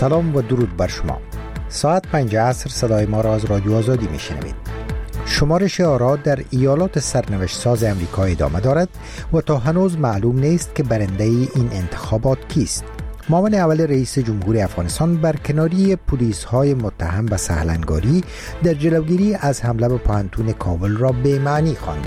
سلام و درود بر شما. ساعت 5 عصر صدای ما را از رادیو آزادی میشنوید. شمارش آرا در ایالات سرنوشت ساز امریکا ادامه دارد و تا هنوز معلوم نیست که برنده این انتخابات کیست. معاون اول رئیس جمهور افغانستان برکناری پلیس های متهم به سهلنگاری در جلوگیری از حمله به پوهنتون کابل را بی‌معنی خوانده.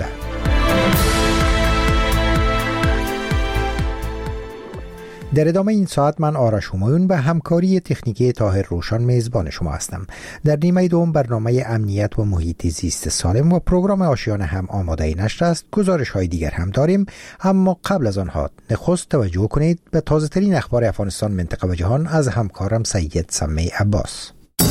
در ادامه این ساعت من آرش همایون به همکاری تکنیکی طاهر روشن میزبان شما هستم. در نیمه دوم برنامه امنیت و محیط زیست سالم و پروگرام آشیانه هم آماده نشر است. گزارش های دیگر هم داریم، اما قبل از آنها نخست توجه کنید به تازه ترین اخبار افغانستان، منطقه و جهان از همکارم سید سمی عباس.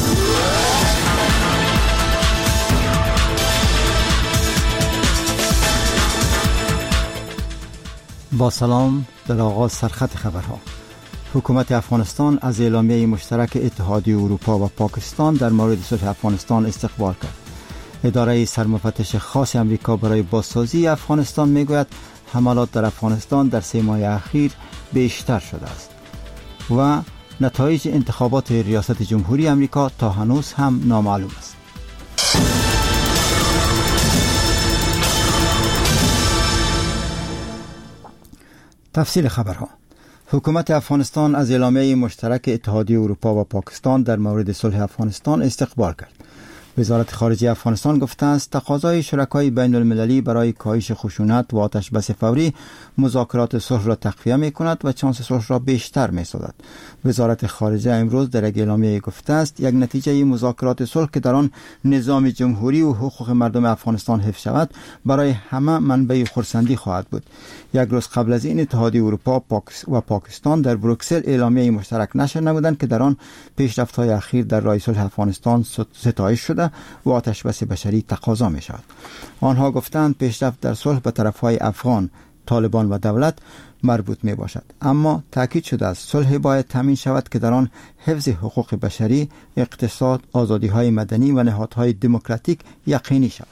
با سلام. در آغاز سرخط خبرها. حکومت افغانستان از اعلامیه مشترک اتحادیه اروپا و پاکستان در مورد صلح افغانستان استقبال کرد. اداره سرمفتش خاص امریکا برای بازسازی افغانستان میگوید حملات در افغانستان در 3 ماه اخیر بیشتر شده است و نتایج انتخابات ریاست جمهوری امریکا تا هنوز هم نامعلوم است. تفصیل خبرها. حکومت افغانستان از اعلامیه مشترک اتحادیه اروپا و پاکستان در مورد صلح افغانستان استقبال کرد. وزارت خارجه افغانستان گفته است تقاضای شرکای بین المللی برای کاهش خشونت و آتش بس فوری مذاکرات صلح را تقویت می‌کند و شانس صلح را بیشتر می‌سازد. وزارت خارجه امروز در یک اعلامیه گفته است یک نتیجه مذاکرات صلح که در آن نظام جمهوری و حقوق مردم افغانستان حفظ شود برای همه منبع خرسندی خواهد بود. یک روز قبل از این اتحادیه اروپا و پاکستان در بروکسل اعلامیه مشترک نشر نمودند که در آن پیشرفت‌های اخیر در راه صلح افغانستان ستایش شده و آتش بس بشری تقاضا می شود. آنها گفتند پیشرفت در صلح به طرفهای افغان، طالبان و دولت مربوط می باشد، اما تاکید شده است صلح باید تامین شود که در آن حفظ حقوق بشری، اقتصاد، آزادی های مدنی و نهادهای دموکراتیک یقینی شود.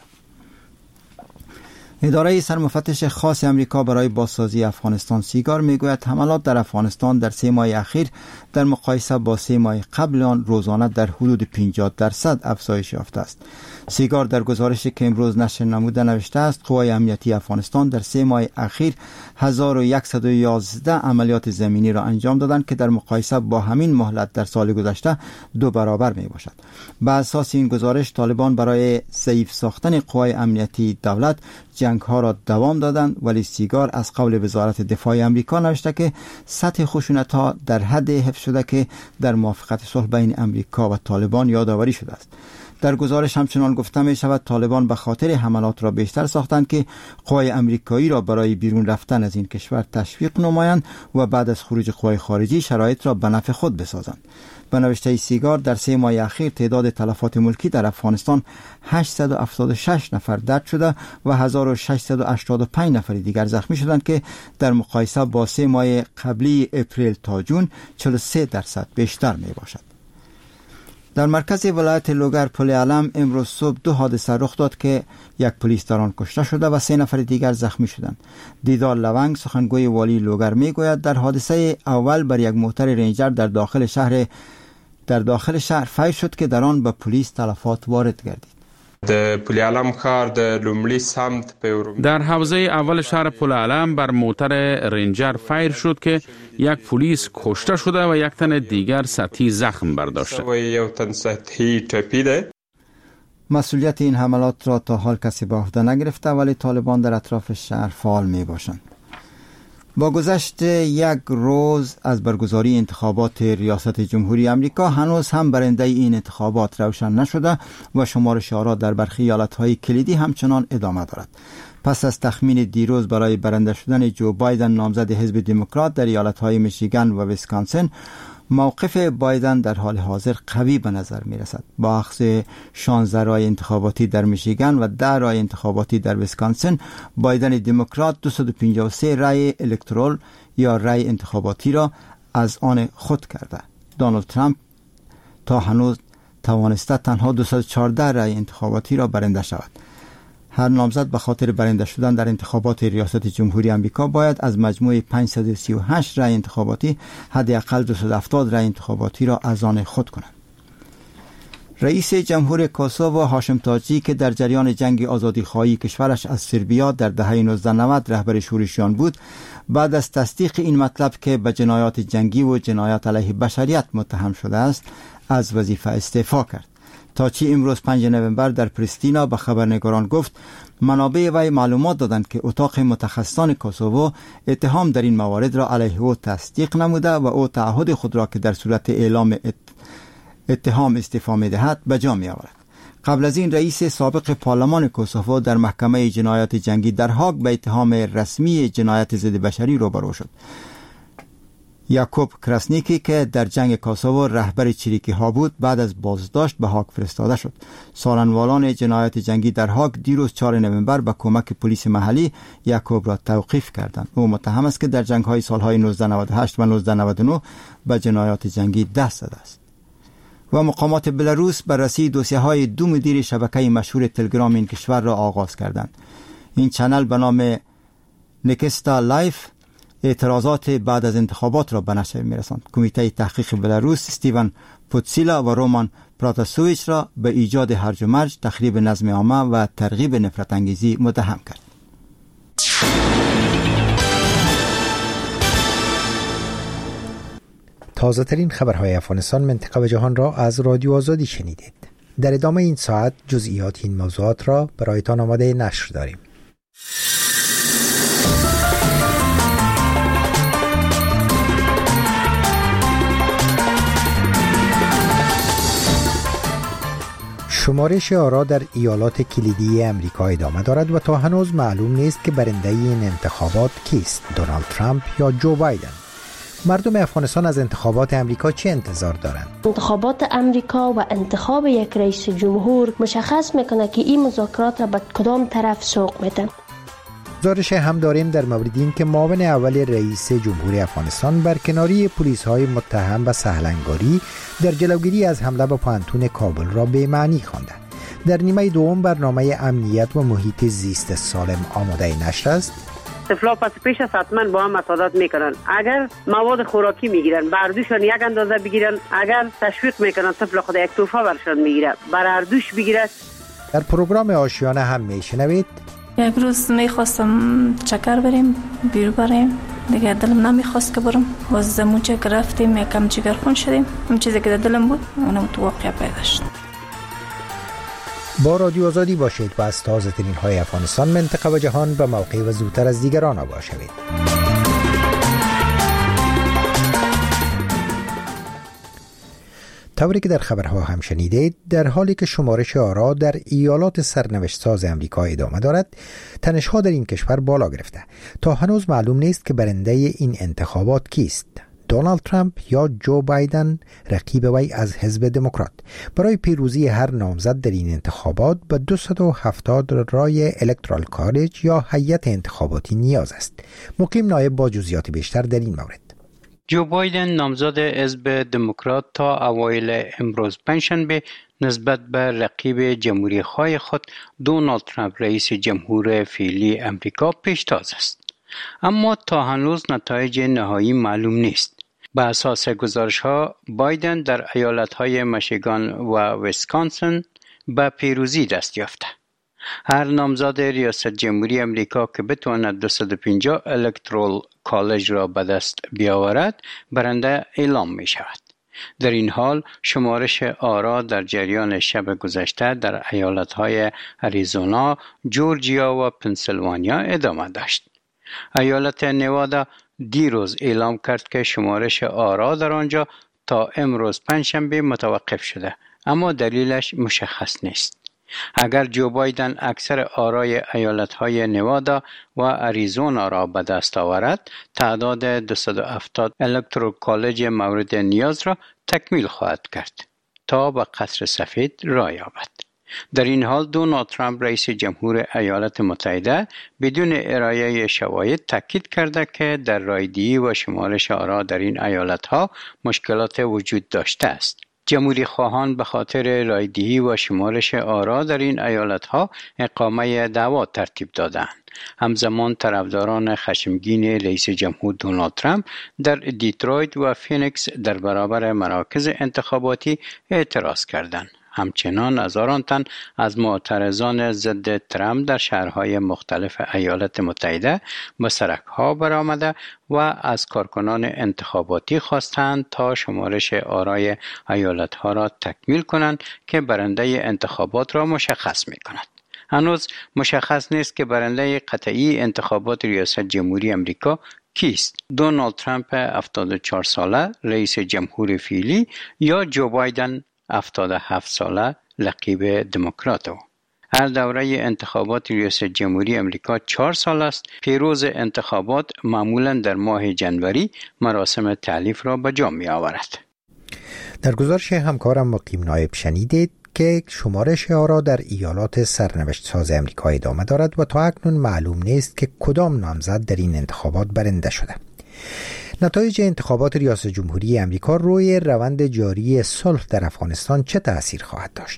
اداره سرمفتش خاص امریکا برای بازسازی افغانستان سیگار میگوید حملات در افغانستان در 3 ماه اخیر در مقایسه با 3 ماه قبل آن روزانه در حدود 50% افزایش یافته است. سیگار در گزارشی که امروز نشر نموده نوشته است قوای امنیتی افغانستان در 3 ماه اخیر 1111 عملیات زمینی را انجام دادند که در مقایسه با همین مهلت در سال گذشته 2 برابر می باشد. بر اساس این گزارش طالبان برای ضعیف ساختن قوای امنیتی دولت جنگ ها را دوام دادند، ولی سیگار از قول وزارت دفاع آمریکا نوشته که سطح خشونت ها در حد حفظ شده که در موافقت صلح بین آمریکا و طالبان یادآوری شده است. در گزارش همچنان گفته می شود طالبان به خاطر حملات را بیشتر ساختند که قوای امریکایی را برای بیرون رفتن از این کشور تشویق نمایند و بعد از خروج قوای خارجی شرایط را به نفع خود بسازند. به نوشته سیگار در 3 ماه اخیر تعداد تلفات ملکی در افغانستان 876 نفر درج شده و 1685 نفر دیگر زخمی شدند که در مقایسه با 3 ماه قبلی اپریل تا جون 43% بیشتر می باشد. در مرکز ولایت لوگر پل علم امروز صبح 2 حادثه رخ داد که یک پلیس در آن کشته شده و 3 نفر دیگر زخمی شدند. دیدار لونگ سخنگوی والی لوگر میگوید در حادثه اول بر یک موتر رنجر در داخل شهر فیر شد که در آن به پلیس تلفات وارد گردید. در حوزه اول شهر پل علم بر موتر رنجر فیر شد که یک پلیس کشته شده و یک تن دیگر سطحی زخم برداشته. مسئولیت این حملات را تا حال کسی به عهده نگرفته، ولی طالبان در اطراف شهر فعال می باشند. با گذشت یک روز از برگزاری انتخابات ریاست جمهوری امریکا هنوز هم برنده این انتخابات روشن نشده و شمارش آرا در برخی ایالت‌های کلیدی همچنان ادامه دارد. پس از تخمین دیروز برای برنده شدن جو بایدن نامزد حزب دموکرات در ایالت‌های میشیگان و ویسکانسین، موقف بایدن در حال حاضر قوی به نظر می رسد. با اخذ 16 رای انتخاباتی در میشیگان و 10 رای انتخاباتی در ویسکانسین، بایدن دموکرات 253 رای الکترال یا رای انتخاباتی را از آن خود کرده. دونالد ترامپ تا هنوز توانسته تنها 214 رای انتخاباتی را برنده شود. هر نامزد به خاطر برنده شدن در انتخابات ریاست جمهوری آمریکا باید از مجموع 538 رای انتخاباتی حداقل 270 رای انتخاباتی را از آن خود کنند. رئیس جمهور کوسوو هاشم تاجی که در جریان جنگ آزادیخواهی کشورش از سربیا در دهه 1990 رهبر شورشیان بود، بعد از تصدیق این مطلب که به جنایات جنگی و جنایات علیه بشریت متهم شده است، از وظیفه استعفا کرد. تاچی امروز 5 نوامبر در پریستینا به خبرنگاران گفت منابع وی معلومات دادند که اتاق متخصصان کوسوو اتهام در این موارد را علیه او تصدیق نموده و او تعهد خود را که در صورت اعلام اتهام استعفا می‌دهد به جا می‌آورد. قبل از این رئیس سابق پارلمان کوسوو در محکمه جنایات جنگی در هاگ به اتهام رسمی جنایت ضد بشری روبرو شد. یاکوب کراسنیکی که در جنگ کوسوو رهبر چریکی ها بود، بعد از بازداشت به هاگ فرستاده شد. سالنوالان جنایت جنگی در هاگ دیروز 4 نوامبر با کمک پلیس محلی یاکوب را توقیف کردند. او متهم است که در جنگ‌های سالهای 1998 و 1999 به جنایات جنگی دست زده است. و مقامات بلاروس بررسی دوسیه‌های 2 مدیر شبکه مشهور تلگرام این کشور را آغاز کردند. این چنل به نام نکستا لایف اعتراضات بعد از انتخابات را به نشر می‌رساند. کمیته تحقیق بلاروس استیون پوتسیلا و رومان پراتاسوویچ را به ایجاد هرج و مرج، تخریب نظم عامه و ترغیب نفرت انگیزی متهم کرد. تازه ترین خبرهای افغانستان، منطقه و جهان را از رادیو آزادی شنیدید. در ادامه این ساعت جزئیات این موضوعات را برایتان آماده نشر داریم. شمارش آرا در ایالات کلیدی امریکا ادامه دارد و تا هنوز معلوم نیست که برنده این انتخابات کیست، دونالد ترامپ یا جو بایدن. مردم افغانستان از انتخابات امریکا چه انتظار دارند؟ انتخابات امریکا و انتخاب یک رئیس جمهور مشخص میکنه که این مذاکرات را به کدام طرف سوق میده. گزارش هم داریم در مورد این که معاون اول رئیس جمهور افغانستان برکناری پلیس‌های متهم به سهلنگاری در جلوگیری از حمله به پوهنتون کابل را به معنی خوانده. در نیمه دوم برنامه امنیت و محیط زیست سالم آماده نشر است. طفلا پس پیش از حتما با هم مساعدت میکنن. اگر مواد خوراکی میگیرن بردوشان یک اندازه بگیرن، اگر تشویق میکنن طفل خود یک توفه برشان میگیره بر اردوش بگیره. در پروگرام آشیانه هم میشنوید یک روز میخواستم چکر بریم بیرو بریم، دیگه دلم نمیخواست که برم. از زمونچه که رفتیم یکم جگرخون شدیم، اون چیزی که دلم بود اونم تو واقعا پیدا شد. با رادیو آزادی باشید و از تازه ترین های افغانستان، منطقه و جهان به موقع و زودتر از دیگران آگاه شوید. طوری که در خبرها هم شنیدید، در حالی که شمارش آرا در ایالات سرنوشت ساز امریکا ادامه دارد، تنش‌ها در این کشور بالا گرفته. تا هنوز معلوم نیست که برنده این انتخابات کیست، دونالد ترامپ یا جو بایدن، رقیب وی از حزب دموکرات. برای پیروزی هر نامزد در این انتخابات به 270 رای الکترال کالج یا هیئت انتخاباتی نیاز است. مقیم نایب با جزئیات بیشتر در این مورد. جو بایدن نامزد حزب دموکرات تا اوایل امروز پنجشنبه نسبت به رقیب جمهوری خواه خود دونالد ترامپ رئیس جمهور فعلی امریکا پیشتاز است. اما تا هنوز نتایج نهایی معلوم نیست. به اساس گزارش‌ها بایدن در ایالت‌های میشیگان و ویسکانسن به پیروزی دست یافته. هر نامزد ریاست جمهوری امریکا که بتواند 250 الکترال کالج را به دست بیاورد برنده اعلام می شود. در این حال شمارش آرا در جریان شب گذشته در ایالت‌های اریزونا، جورجیا و پنسیلوانیا ادامه داشت. ایالت نوادا دیروز اعلام کرد که شمارش آرا در آنجا تا امروز پنجشنبه متوقف شده، اما دلیلش مشخص نیست. اگر جو بایدن اکثر آرای ایالت‌های نوادا و اریزونا را به دست آورد، تعداد 270 الکترال کالج مورد نیاز را تکمیل خواهد کرد تا به قصر سفید راه یابد. در این حال دونالد ترامپ رئیس جمهور ایالات متحده بدون ارائه شواهد تاکید کرده که در رایدهی و شمارش آرا در این ایالت‌ها مشکلات وجود داشته است. جمهوری خواهان به خاطر رایدهی و شمارش آرا در این ایالت‌ها اقامه دعوا ترتیب دادند. همزمان طرفداران خشمگین رئیس جمهور دونالد ترامپ در دیترویت و فینیکس در برابر مراکز انتخاباتی اعتراض کردند. همچنان هزاران تن از معترضان ضد ترامپ در شهرهای مختلف ایالات متحده به سرک‌ها برآمده و از کارکنان انتخاباتی خواستند تا شمارش آرای ایالت‌ها را تکمیل کنند که برنده انتخابات را مشخص می‌کند. هنوز مشخص نیست که برنده قطعی انتخابات ریاست جمهوری امریکا کیست؟ دونالد ترامپ 74 ساله رئیس جمهور فعلی یا جو بایدن 77 ساله رقیب دموکرات او. هر دوره انتخابات ریاست جمهوری امریکا 4 سال است. پیروز انتخابات معمولا در ماه جنوری مراسم تألیف را به جا می آورد. در گزارش همکارم مقیم نایب شنیدید که شمارش آرا در ایالات سرنوشت ساز امریکا ادامه دارد و تا اکنون معلوم نیست که کدام نامزد در این انتخابات برنده شده. نتایج انتخابات ریاست جمهوری امریکا روی روند جاری صلح در افغانستان چه تأثیر خواهد داشت؟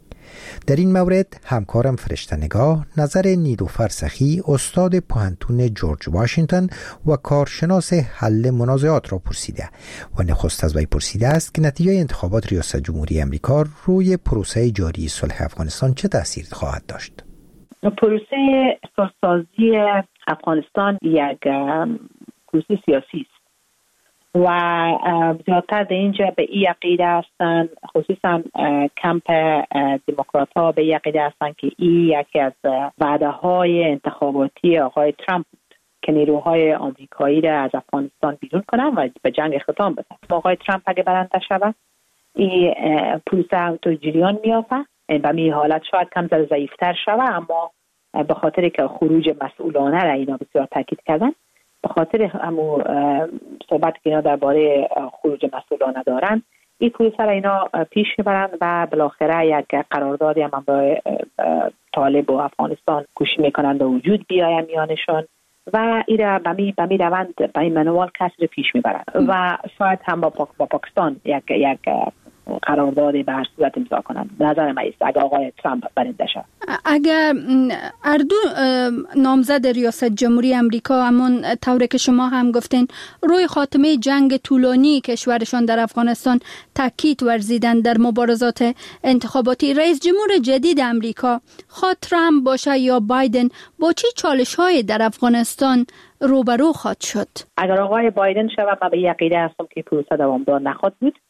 در این مورد همکارم فرشته نگاه نظر نیلوفر سخی استاد پوهنتون جورج واشنگتن و کارشناس حل منازعات را پرسیده و نخست از وی پرسیده است که نتیجه انتخابات ریاست جمهوری امریکا روی پروسه جاری صلح افغانستان چه تأثیر خواهد داشت؟ پروسه صلح‌سازی افغانستان یک پروسه سیاسی است و زیادتر در اینجا به این عقیده هستند، خصوصا کمپ دموکرات ها به این عقیده هستند که این یکی از وعده های انتخاباتی آقای ترامپ بود که نیروهای آمریکایی را از افغانستان بیرون کنند و به جنگ اختتام بدن. آقای ترامپ اگه برنده شود این پروسه تو جریان میافته، به می حالت شاید کم ضعیفتر شود، اما به خاطر که خروج مسئولانه را اینا بسیار تاکید کردن، به خاطر همون صحبت که اینا درباره خروج مسئولانه دارن، این پروسه را اینا پیش میبرن و بالاخره یک قراردادی هم برای طالب و افغانستان کوشش میکنن به وجود بیایم میانشان و این را به می روند به این منوال کسی رو پیش میبرن و شاید هم با پاکستان یک قراردادی به هر صورت امضا کنند. نظر من است اگر آقای ترامپ برنده شد. اگر اردو نامزد ریاست جمهوری امریکا همون طوری که شما هم گفتین روی خاتمه جنگ طولانی کشورشان در افغانستان تاکید ورزیدن در مبارزات انتخاباتی، رئیس جمهور جدید امریکا خواه ترامپ باشه یا بایدن با چه چالش‌های در افغانستان روبرو خواهد شد؟ اگر آقای بایدن شود من به عقیده هستم که پروسه دوامدار نخواهد بود.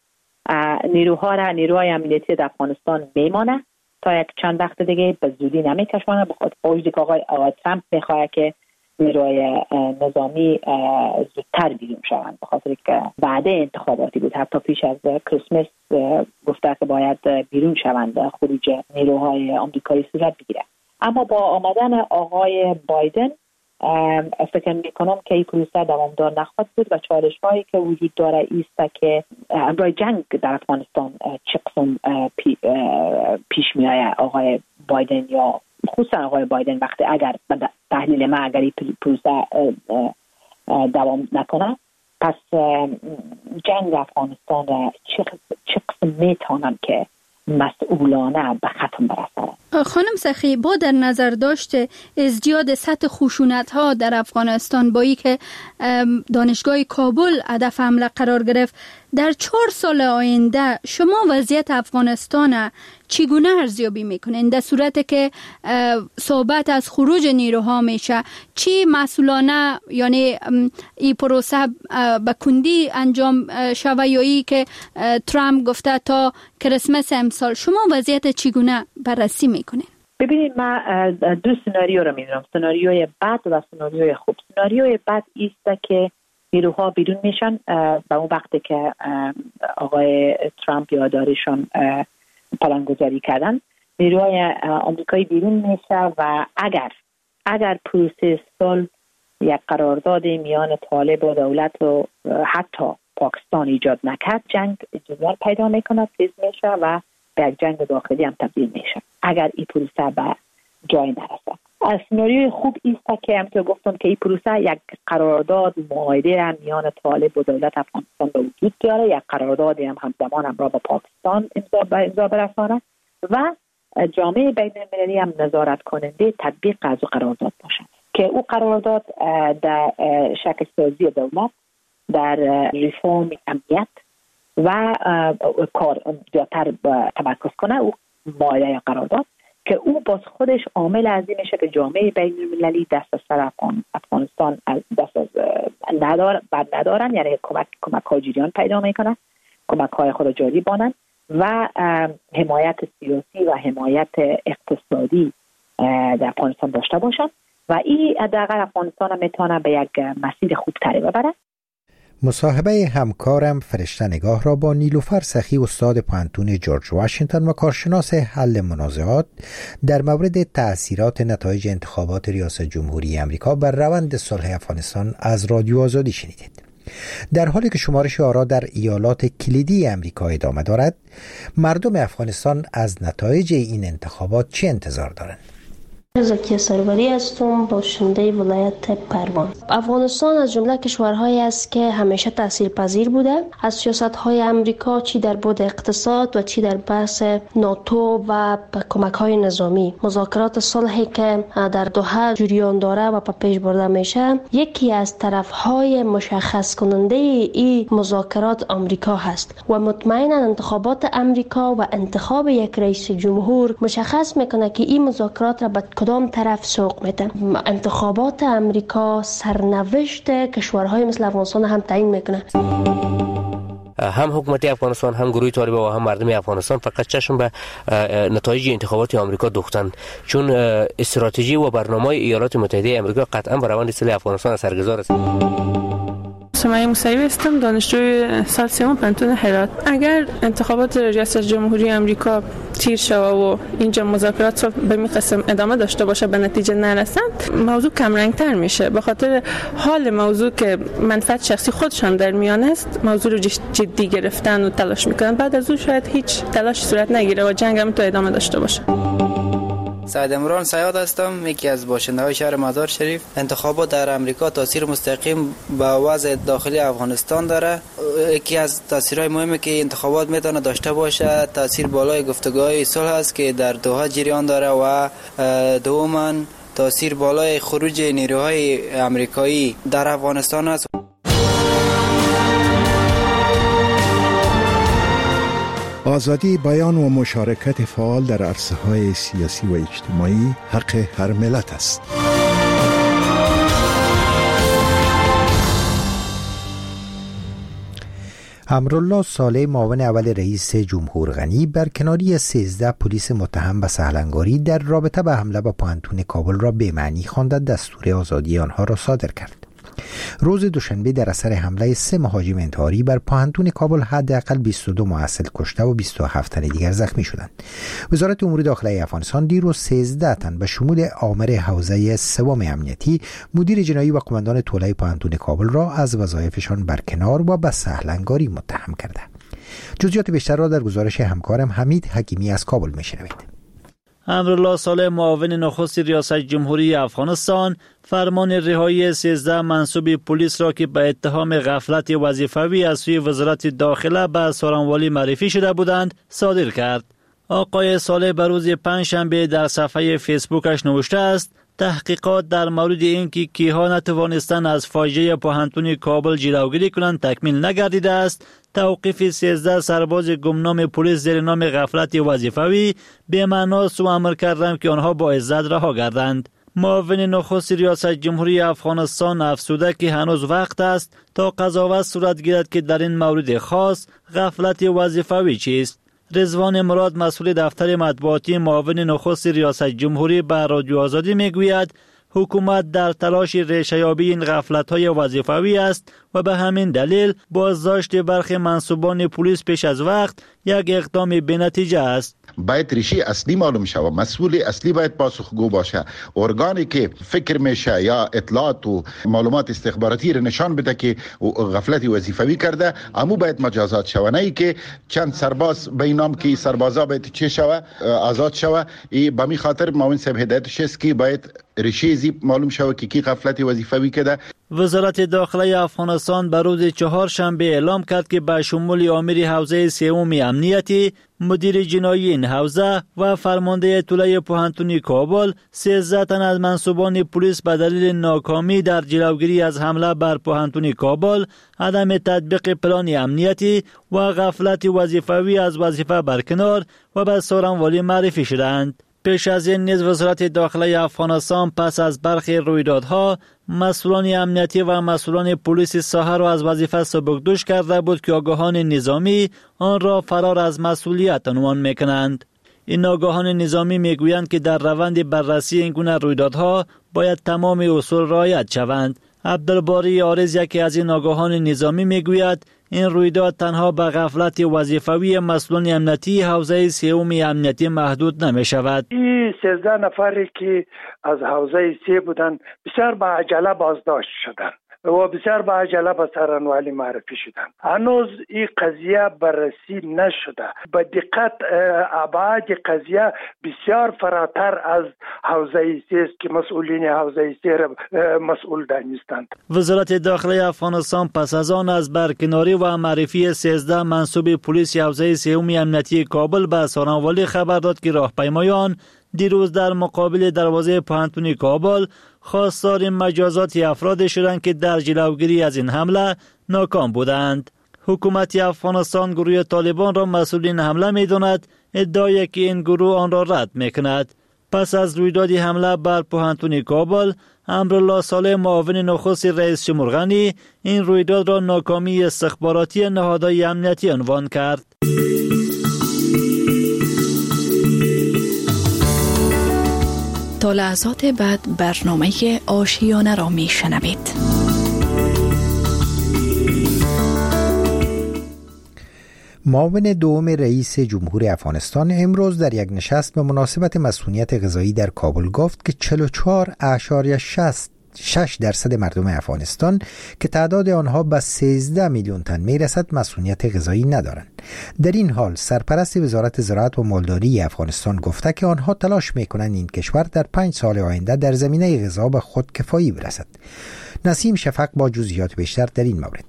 نیروهای امنیتی در افغانستان میمانه تا یک چند وقت دیگه به زودی نمیکشونه، بخاطر وجودی که آقای ترامپ میخواد که نیروهای نظامی زودتر بیرون شوند، بخاطر که وعده انتخاباتی بود، حتی پیش از کریسمس گفته که باید بیرون شوند، خروج نیروهای آمریکایی صورت بگیره. اما با آمدن آقای بایدن فکر میکنم که این پروسه دوامدار نخواهد بود و چالش هایی که وجود داره ایست که برای جنگ در افغانستان چه قسم پیش میآید آقای بایدن یا خصوصا آقای بایدن وقتی اگر تحلیل ما اگر این پروسه دوام نکنه، پس جنگ افغانستان چه قسم میتونم که مسئولانه به ختم برسه. خانم سخی، با در نظر داشته ازدیاد سطح خشونت‌ها در افغانستان با ای که دانشگاه کابل هدف حمله قرار گرفت، در 4 سال آینده شما وضعیت افغانستان چگونه ارزیابی میکنین؟ در صورتی که صحبت از خروج نیروها میشه، چی مسئولانه یعنی این پروسه به کندی انجام شوه یا ای که ترامپ گفته تا کریسمس امسال، شما وضعیت چگونه بررسی میکنین؟ ببینید من 2 سناریو رو میدونم، سناریوی بد و سناریوی خوب. سناریوی بد ایست که نیروها بیرون میشن به اون وقتی که آقای ترامپ یادداریشان پلنگذاری کردن، نیروهای آمریکایی بیرون میشه و اگر پروسه صلح یک قرارداد میان طالب و دولت و حتی پاکستان ایجاد نکرد، جنگ جدول پیدا میکنه، تیز میشه و به یک جنگ داخلی هم تبدیل میشه اگر این پروسه به جای نرسه. سناریوی خوب است که همونطور گفتم که این پروسه یک قرارداد معاهده میان طالب و دولت افغانستان به وجود بیاره، یک قراردادی هم همزمان همراه با پاکستان امضا برسانه و جامعه بین المللی هم نظارت کننده تطبیق از قرارداد باشد که او قرارداد در شکل سازی دولت، در ریفورم امنیت و کار زیادتر تمرکز کنه. او معاهده یا قرارداد که او باز خودش عامل از این میشه که جامعه بین المللی دست از سر افغانستان دست از ندارن، یعنی کمک های جریان پیدا میکنن، کمک های خود جاری بانن و حمایت سیاسی و حمایت اقتصادی در افغانستان داشته باشن و این حداقل افغانستان میتونه به یک مسیر خوبتری ببره. مصاحبه همکارم فرشته نگاه را با نیلوفر سخی استاد پوهنتون جورج واشنگتن و کارشناس حل منازعات در مورد تأثیرات نتایج انتخابات ریاست جمهوری آمریکا بر روند صلح افغانستان از رادیو آزادی شنیدید. در حالی که شمارش آرا در ایالات کلیدی آمریکا ادامه دارد، مردم افغانستان از نتایج این انتخابات چه انتظار دارند؟ زکی سروری هستم، باشنده ولایت پروان. افغانستان از جمله کشورهایی است که همیشه تاثیرپذیر بوده از سیاست‌های آمریکا، چی در بعد اقتصاد و چی در بحث ناتو و کمک‌های نظامی. مذاکرات صلحی که در دوحه جریان داره و پیش برده میشه، یکی از طرف‌های مشخص کننده این مذاکرات آمریکا هست و مطمئنا انتخابات آمریکا و انتخاب یک رئیس جمهور مشخص میکنه که این مذاکرات را به کدام طرف سوق میده. انتخابات آمریکا سرنوشت کشورهای مثل افغانستان هم تعیین میکنه. هم حکومت افغانستان، هم گروه طالبان و هم مردم افغانستان فقط چشم به نتایج انتخابات آمریکا دوختند، چون استراتژی و برنامه ایالات متحده آمریکا قطعا بر روند صلح افغانستان اثرگذار است. سمیه موسوی هستم، دانشجوی سال سوم پوهنتون هرات. اگر انتخابات ریاست جمهوری آمریکا تیر شود و اینجا مذاکرات به این قسم ادامه داشته باشه به نتیجه نرسند، موضوع کم رنگتر میشه. به خاطر حال موضوع که منفعت شخصی خودشان در میان است، موضوع رو جدی گرفتن و تلاش میکنن. بعد از اون شاید هیچ تلاش صورت نگیره و جنگ هم تو ادامه داشته باشه. سعید عمران سیاد هستم، یکی از باشنده‌های شهر مزار شریف. انتخابات در امریکا تاثیر مستقیم به وضع داخلی افغانستان داره. یکی از تاثیرهای مهمی که انتخابات میتونه داشته باشه تاثیر بالای گفتگوهای صلح است که در دوحه جریان داره و دوما تاثیر بالای خروج نیروهای آمریکایی در افغانستان است. آزادی بیان و مشارکت فعال در عرصه‌های سیاسی و اجتماعی حق هر ملت است. امرالله صالح، معاون اول رئیس جمهور غنی، برکناری 13 پلیس متهم به سهلنگاری در رابطه به حمله به پوهنتون کابل را بی‌معنی خواند، دستور آزادی آنها را صادر کرد. روز دوشنبه در اثر حمله 3 مهاجم انتحاری بر پوهنتون کابل حداقل 22 محصل کشته و 27 تن دیگر زخمی شدند. وزارت امور داخلی افغانستان دیروز 13 تن به شمول آمر حوزه سوم امنیتی، مدیر جنایی و قماندان طلای پوهنتون کابل را از وظایفشان برکنار و به سهلنگاری متهم کرده. جزئیات بیشتر را در گزارش همکارم حمید حکیمی از کابل میشنوید. امرالله صالح، معاون نخست ریاست جمهوری افغانستان، فرمان رهایی 13 منصوب پلیس را که به اتهام غفلت وظیفوی از سوی وزارت داخله به سارنوالی معرفی شده بودند صادر کرد. آقای صالح به روز پنجشنبه در صفحه فیسبوکش نوشته است: تحقیقات در مورد اینکه کیها نتوانستند از فاجعه پوهنتون کابل جلوگیری کنند تکمیل نگردیده است. توقیف 13 سرباز گمنام پلیس زیر نام غفلت وظیفوی به معناست و امر کردند که آنها با عزت رها گردند. معاون نخست ریاست جمهوری افغانستان افزوده که هنوز وقت است تا قضاوت صورت گیرد که در این مورد خاص غفلت وظیفوی چیست. رضوان مراد، مسئول دفتر مطبوعاتی معاون نخست ریاست جمهوری، به رادیو آزادی میگوید حکومت در تلاش ریشه‌یابی این غفلت‌های وظیفوی است و به همین دلیل بازداشت برخی منصوبان پلیس پیش از وقت یک اقدام بی‌نتیجه است. باید ریشه اصلی معلوم شود، مسئول اصلی باید پاسخگو باشه. ارگانی که فکر میشه یا اطلاعات و معلومات استخباراتی را نشان بده که غفلت وظیفوی کرده، امو باید مجازات شود، نه که چند سرباز به اینام که سربازا باید چه شود آزاد شود. به می خاطر معاون صاحب هدایتش است که باید ریشه زی معلوم شود که کی غفلت وظیفوی کرده. وزارت داخله افغانستان بر روز چهارشنبه اعلام کرد که به شمول امیر حوزه سوم امنیتی، مدیر جنایی این حوزه و فرمانده اطلاع پوهنتون کابل 13 تن از منصوبان پلیس به دلیل ناکامی در جلوگیری از حمله بر پوهنتون کابل، عدم تطبیق پلان امنیتی و غفلت وظیفوی از وظیفه برکنار و به سارنوالی معرفی شدند. پیش از این نیز وزارت داخله افغانستان پس از برخی رویدادها مسئولان امنیتی و مسئولان پلیس ساحه را از وظیفه سبکدوش کرده بود که آگاهان نظامی آن را فرار از مسئولیت عنوان میکنند. این آگاهان نظامی میگویند که در روند بررسی این گونه رویدادها باید تمام اصول رعایت شوند. عبدالباری عارض یکی از این آگاهان نظامی میگوید این رویداد تنها به غفلت وظیفوی مسئولان امنیتی حوزه سوم امنیتی محدود نمی شود. این 13 نفری که از حوزه 3 بودن بسیار با عجله بازداشت شدند و بسیار با عجله به سارنوالی معرفی شدند. هنوز این قضیه بررسی نشده. به دقت ابعاد قضیه بسیار فراتر از حوزه 3 است که مسئولین حوزه 3 را مسئول دانستند. وزارت داخله افغانستان پس از آن از برکناری و معرفی 13 منصوب پلیس حوزه سوم امنیتی کابل به سارنوالی خبر داد که راهپیمایان دیروز در مقابل دروازه پوهنتون کابل خواستار مجازات افراد شدند که در جلوگیری از این حمله ناکام بودند. حکومت افغانستان گروه طالبان را مسئول این حمله می داند، ادعای که این گروه آن را رد می کند. پس از رویداد حمله بر پوهنتون کابل، امرالله صالح معاون نخست رئیس جمهور غنی این رویداد را ناکامی استخباراتی نهادهای امنیتی عنوان کرد. تا لحظات بعد برنامه آشیانه را می شنوید. معاون دوم رئیس جمهور افغانستان امروز در یک نشست به مناسبت مسئولیت غذایی در کابل گفت که 44.6% مردم افغانستان که تعداد آنها به 13 میلیون تن میرسد مسئولیت غذایی ندارند. در این حال سرپرست وزارت زراعت و مالداری افغانستان گفته که آنها تلاش میکنند این کشور در 5 سال آینده در زمینه غذا به خودکفایی برسد. نسیم شفق با جزئیات بیشتر در این مورد.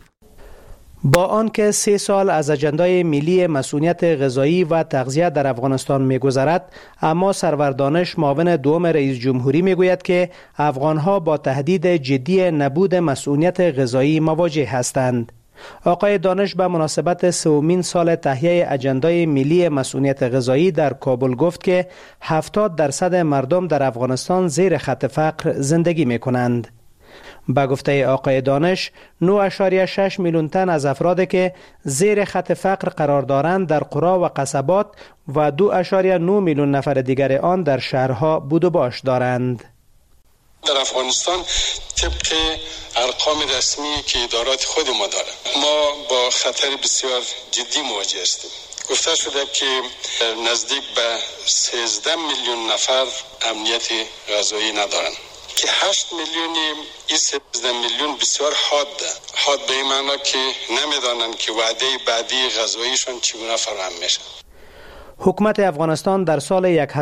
با آنکه 3 سال از اجندای ملی مسئولیت غذایی و تغذیه در افغانستان می‌گذرد، اما سرور دانش معاون دوم رئیس جمهوری میگوید که افغانها با تهدید جدی نبود مسئولیت غذایی مواجه هستند. آقای دانش به مناسبت 3مین سال تهیه اجندای ملی مسئولیت غذایی در کابل گفت که 70% مردم در افغانستان زیر خط فقر زندگی می‌کنند. با گفته آقای دانش 9.6 میلیون تن از افرادی که زیر خط فقر قرار دارند در قرا و قصبات و 2.9 میلیون نفر دیگر آن در شهرها بود و باش دارند. در افغانستان طبق ارقام رسمی که ادارات خود ما دارند ما با خطر بسیار جدی مواجه هستیم. گفته شده که نزدیک به 13 میلیون نفر امنیت غذایی ندارند که 8 میلیونی این 13 میلیون بسیار حاد به این معنا که نمیدانند که وعده بعدی غذاییشون چگونه فراهم میشه. حکومت افغانستان در سال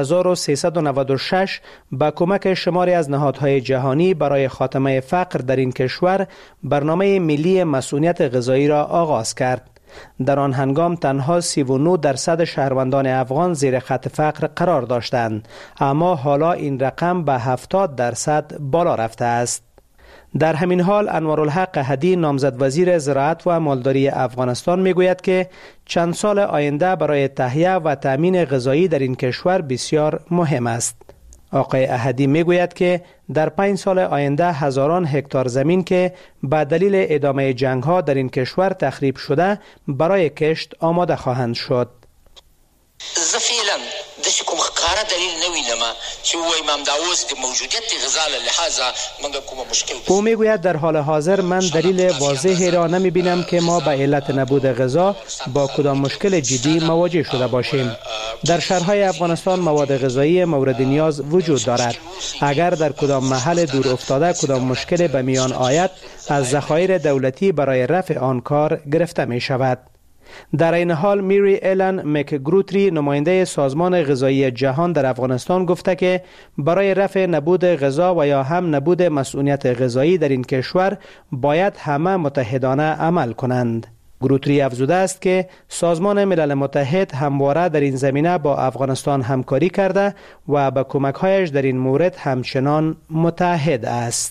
1396 با کمک شماری از نهادهای جهانی برای خاتمه فقر در این کشور برنامه ملی مسئولیت غذایی را آغاز کرد. در آن هنگام تنها 39% شهروندان افغان زیر خط فقر قرار داشتند، اما حالا این رقم به 70% بالا رفته است. در همین حال انوارالحق احدی نامزد وزیر زراعت و مالداری افغانستان میگوید که چند سال آینده برای تهیه و تامین غذایی در این کشور بسیار مهم است. آقای احدی میگوید که در 5 سال آینده هزاران هکتار زمین که به دلیل ادامه جنگ‌ها در این کشور تخریب شده برای کشت آماده خواهند شد. زه فعلا د کوم ښکار ښکاره دلیل نه وینم چې وایم همدا اوس د موجودیت غذا له لحاظه موږ کوم مشکل. او میگوید در حال حاضر من دلیل واضحی را نمی بینم که ما به علت نبود غذا با کدام مشکل جدی مواجه شده باشیم. در شهرهای افغانستان مواد غذایی مورد نیاز وجود دارد. اگر در کدام محل دور افتاده کدام مشکل به میان آید، از ذخایر دولتی برای رفع آن کار گرفته می شود. در این حال میری ایلن مکگروتری نماینده سازمان غذایی جهان در افغانستان گفته که برای رفع نبود غذا و یا هم نبود مسئولیت غذایی در این کشور باید همه متحدانه عمل کنند. گروتری افزوده است که سازمان ملل متحد همواره در این زمینه با افغانستان همکاری کرده و به کمک‌هایش در این مورد همچنان متحد است.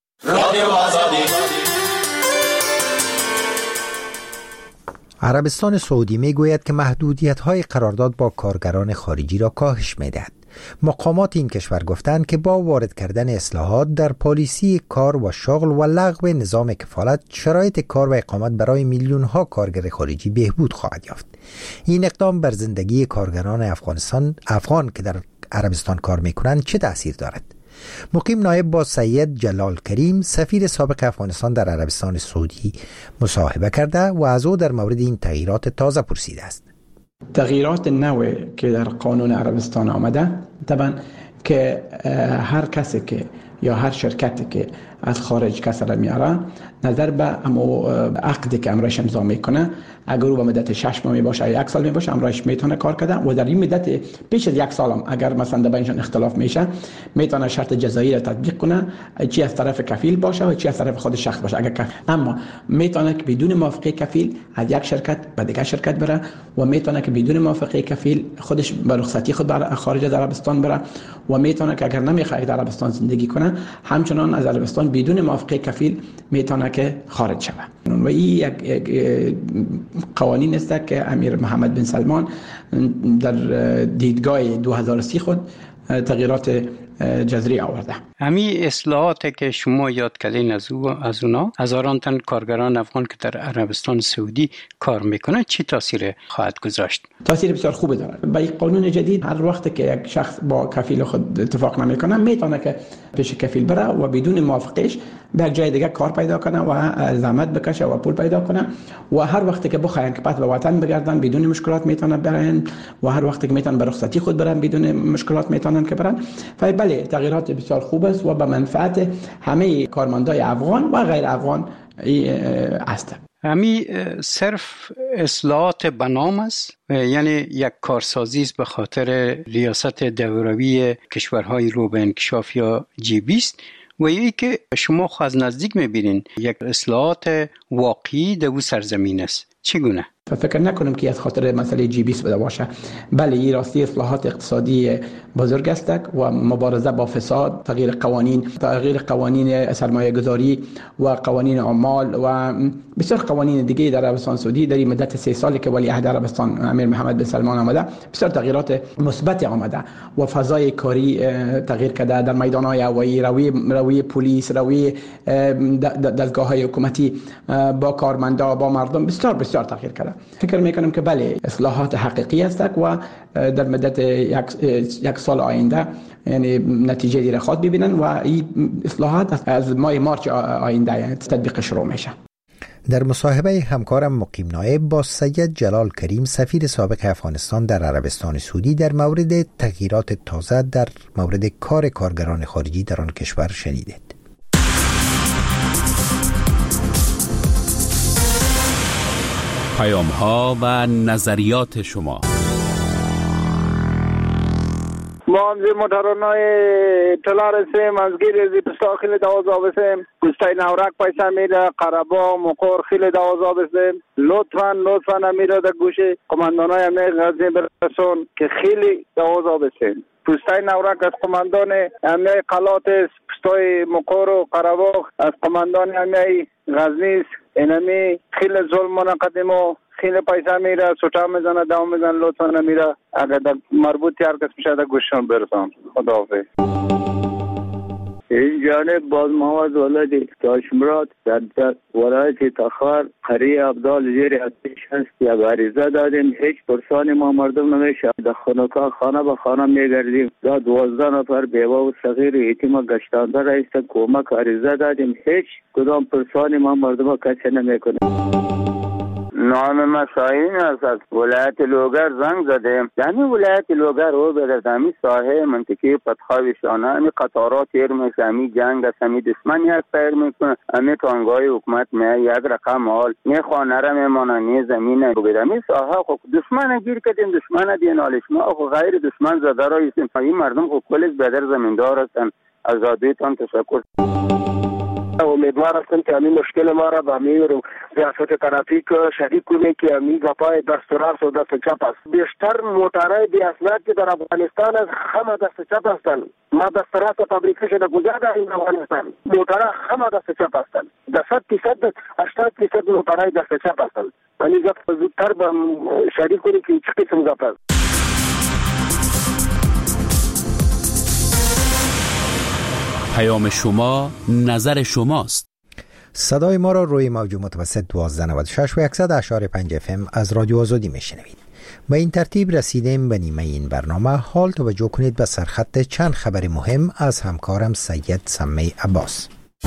عربستان سعودی می گوید که محدودیت‌های قرارداد با کارگران خارجی را کاهش می‌دهد. مقامات این کشور گفتند که با وارد کردن اصلاحات در پالیسی کار و شغل و لغو نظام کفالت، شرایط کار و اقامت برای میلیون‌ها کارگر خارجی بهبود خواهد یافت. این اقدام بر زندگی کارگران افغان که در عربستان کار می‌کنند چه تأثیر دارد؟ مقیم نایب با سید جلال کریم سفیر سابق افغانستان در عربستان سعودی مصاحبه کرده و از او در مورد این تغییرات تازه پرسیده است. تغییرات نوعی که در قانون عربستان آمده، طبعا که هر کسی که یا هر شرکتی که از خارج کسی را میاره، نظر به عقدی که امرایش امضا میکنه، اگر او به مدت 6 ماه باشه یا 1 سال باشه، امرایش میتونه کار کرده و در این مدت پیش از 1 سال هم اگر مثلا بینشان اختلاف میشه، میتونه شرط جزایی را تطبیق کنه، چی از طرف کفیل باشه و چی از طرف خود شخص باشه. اگر کفیل، اما میتونه که بدون موافقه کفیل از یک شرکت به دیگر شرکت بره و میتونه که بدون موافقه کفیل خودش به رخصتی خود بر خارج از عربستان بره و میتونه که اگر نمیخواد در عربستان زندگی کنه، همچنان از عربستان بدون موافقه کفیل میتونه که خارج شود. و این یک قوانین است که امیر محمد بن سلمان در دیدگاه 2030 خود تغییرات جذری آورده. همین اصلاحاتی که شما یاد کردین از اونا، هزاران تن کارگران افغان که در عربستان سعودی کار میکنه، چی تاثیر خواهد گذاشت؟ تاثیر بسیار خوبی داره. با این قانون جدید هر وقت که یک شخص با کفیل خود اتفاق نمیکنه، میتونه که پیش کفیل بره و بدون موافقتش در جای دیگه کار پیدا کنه و زحمت بکشه و پول پیدا کنه و هر وقت که بخواین که پس به وطن بگردن بدون مشکلات میتونه برن و هر وقت که میتونن به رخصتی خود برن بدون مشکلات میتونن که برن. بله، تغییرات بسیار خوب است و به منفعت همه کارمندای افغان و غیر افغان است. همین صرف اصلاحات بنام است، یعنی یک کارسازی است به خاطر ریاست دوروی کشورهای رو به انکشاف یا G20 و یکی که شما خود از نزدیک میبینین یک اصلاحات واقعی در او سرزمین است. چگونه؟ فکر نکنم که از خاطر مسئله G20 بوده باشه. بله، این راستی اصلاحات اقتصادی بزرگ است و مبارزه با فساد، تغییر قوانین سرمایه گذاری و قوانین اعمال و بسیار قوانین دیگه در عربستان سعودی در این مدت 3 سالی که ولی عهد عربستان امیر محمد بن سلمان آمده، بسیار تغییرات مثبت آمده و فضای کاری تغییر کرده در میدان‌های هوایی، روی پلیس، روی دستگاه‌های حکومتی با کارمندا، با مردم بسیار تغییر کرده. فکر میکنم که بله، اصلاحات حقیقی است و در مدت 1 سال آینده یعنی نتیجه دیره خواهد ببینن و این اصلاحات از ماه مارچ آینده تطبیق شروع میشه. در مصاحبه همکارم مقیم نایب با سید جلال کریم سفیر سابق افغانستان در عربستان سعودی در مورد تغییرات تازه در مورد کار کارگران خارجی در آن کشور شنیدید. پیام‌ها و نظریات شما. ما هم زی موترانای اطلاع رسیم از گیر زی پستا خیلی دوازا بسیم گستای نورک پیسا میره قربا مقور خیلی دوازا بسیم لطفا امیره در گوش قماندانای امی غزنی برسون که خیلی دوازا بسیم. پستای نورک از قماندان امی قلات است، پستای مقور و قربا از قماندان امی غزنی است. اینمی خیلی ظلم منقدم و خیلی پیسا میره، سوچا میزنه، داو میزنه، لطفا نمیره. اگر در مربوطی هر کس میشه در گوششون برسان. خداحافظ. جانب باز محمد ولد داشمراد در ولایت تخار قریه عبدال زیر اتش هست. یک عریضه دادیم، هیچ پرسانی ما مردم نمیشه. در خانه به خانه میگردیم. 12 نفر بیوه و صغیر یتیم گشتانده رئیس کمک عریضه دادیم، هیچ کدام پرسانی ما مردم کسی نمیکنه. نام ما شاهین است. از ولایت لوگر زنگ زدیم. یعنی ولایت لوگر رو به دمی ساحه منطقه پتخاوی شانه همی قطارات تیر میشه، همی جنگ است، همی دشمن یک پیر میکنه، همی تانگای حکومت می یک رقم حال می خانه را میمانه، نی زمین رو بدمی ساحه خود دشمن گیر کردیم، دشمن دینالش ما خود غیر دشمن زده را ایستیم. این مردم خود کلش بدر زمیندار هستن. از آدویتان تشکر. امیدوار هستم که همین مشکل ما را به امیر ریاست ترافیک شریک کنه که همین گپای دست راست و دست چپ است. بیشتر موترهای بی اسناد که در افغانستان است همه دست چپ هستند. ما دست راست فابریکه شده کجا داریم در افغانستان؟ موترها همه دست چپ هستند. 100% 80% موترهای دست چپ هستند. یعنی گپ زودتر به شریک کنه که چه قسم گپ است. پیام شما، نظر شماست. صدای ما را روی موج متوسط 1296 و 100.5 FM از رادیو آزادی میشنوید. به این ترتیب رسیدیم به نیمه این برنامه. حال توجه کنید به سرخط چند خبر مهم از همکارم سید سمی عباس.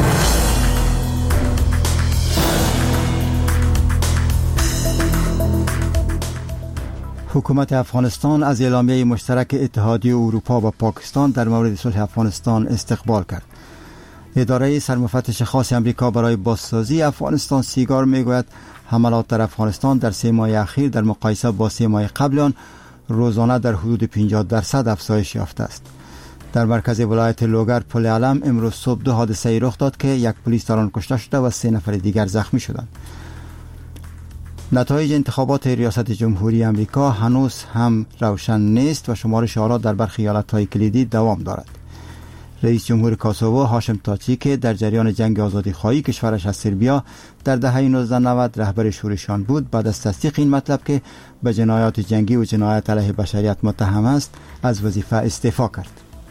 حکومت افغانستان از اعلامیه مشترک اتحادیه اروپا و پاکستان در مورد صلح افغانستان استقبال کرد. اداره سرمفتش خاص امریکا برای بازسازی افغانستان سیگار میگوید حملات در افغانستان در 3 ماه اخیر در مقایسه با 3 ماه قبل آن روزانه در حدود 50% افزایش یافته است. در مرکز ولایت لوگر پل علم امروز صبح 2 حادثه رخ داد که یک پلیس در آن کشته شده و 3 نفر دیگر زخمی شدند. نتایج انتخابات ریاست جمهوری امریکا هنوز هم روشن نیست و شمارش آرا در برخی ایالت‌های کلیدی دوام دارد. رئیس جمهور کاسوو هاشم تاچی که در جریان جنگ آزادی‌خواهی کشورش از سربیا در دهه 1990 رهبر شورشیان بود، بعد از تصدیق این مطلب که به جنایات جنگی و جنایت علیه بشریت متهم است از وظیفه استعفا کرد.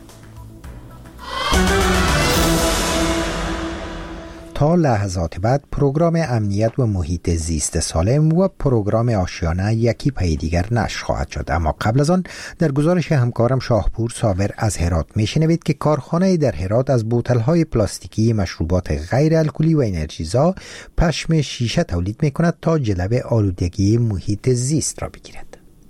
تا لحظات بعد پروگرام امنیت و محیط زیست سالم و پروگرام آشیانه یکی پی دیگر نشر خواهد شد. اما قبل از آن در گزارش همکارم شاهپور صابر از هرات میشنوید که کارخانه در هرات از بوتل‌های پلاستیکی مشروبات غیر الکلی و انرژیزا پشم شیشه تولید می‌کند تا جلوه آلودگی محیط زیست را بگیرد.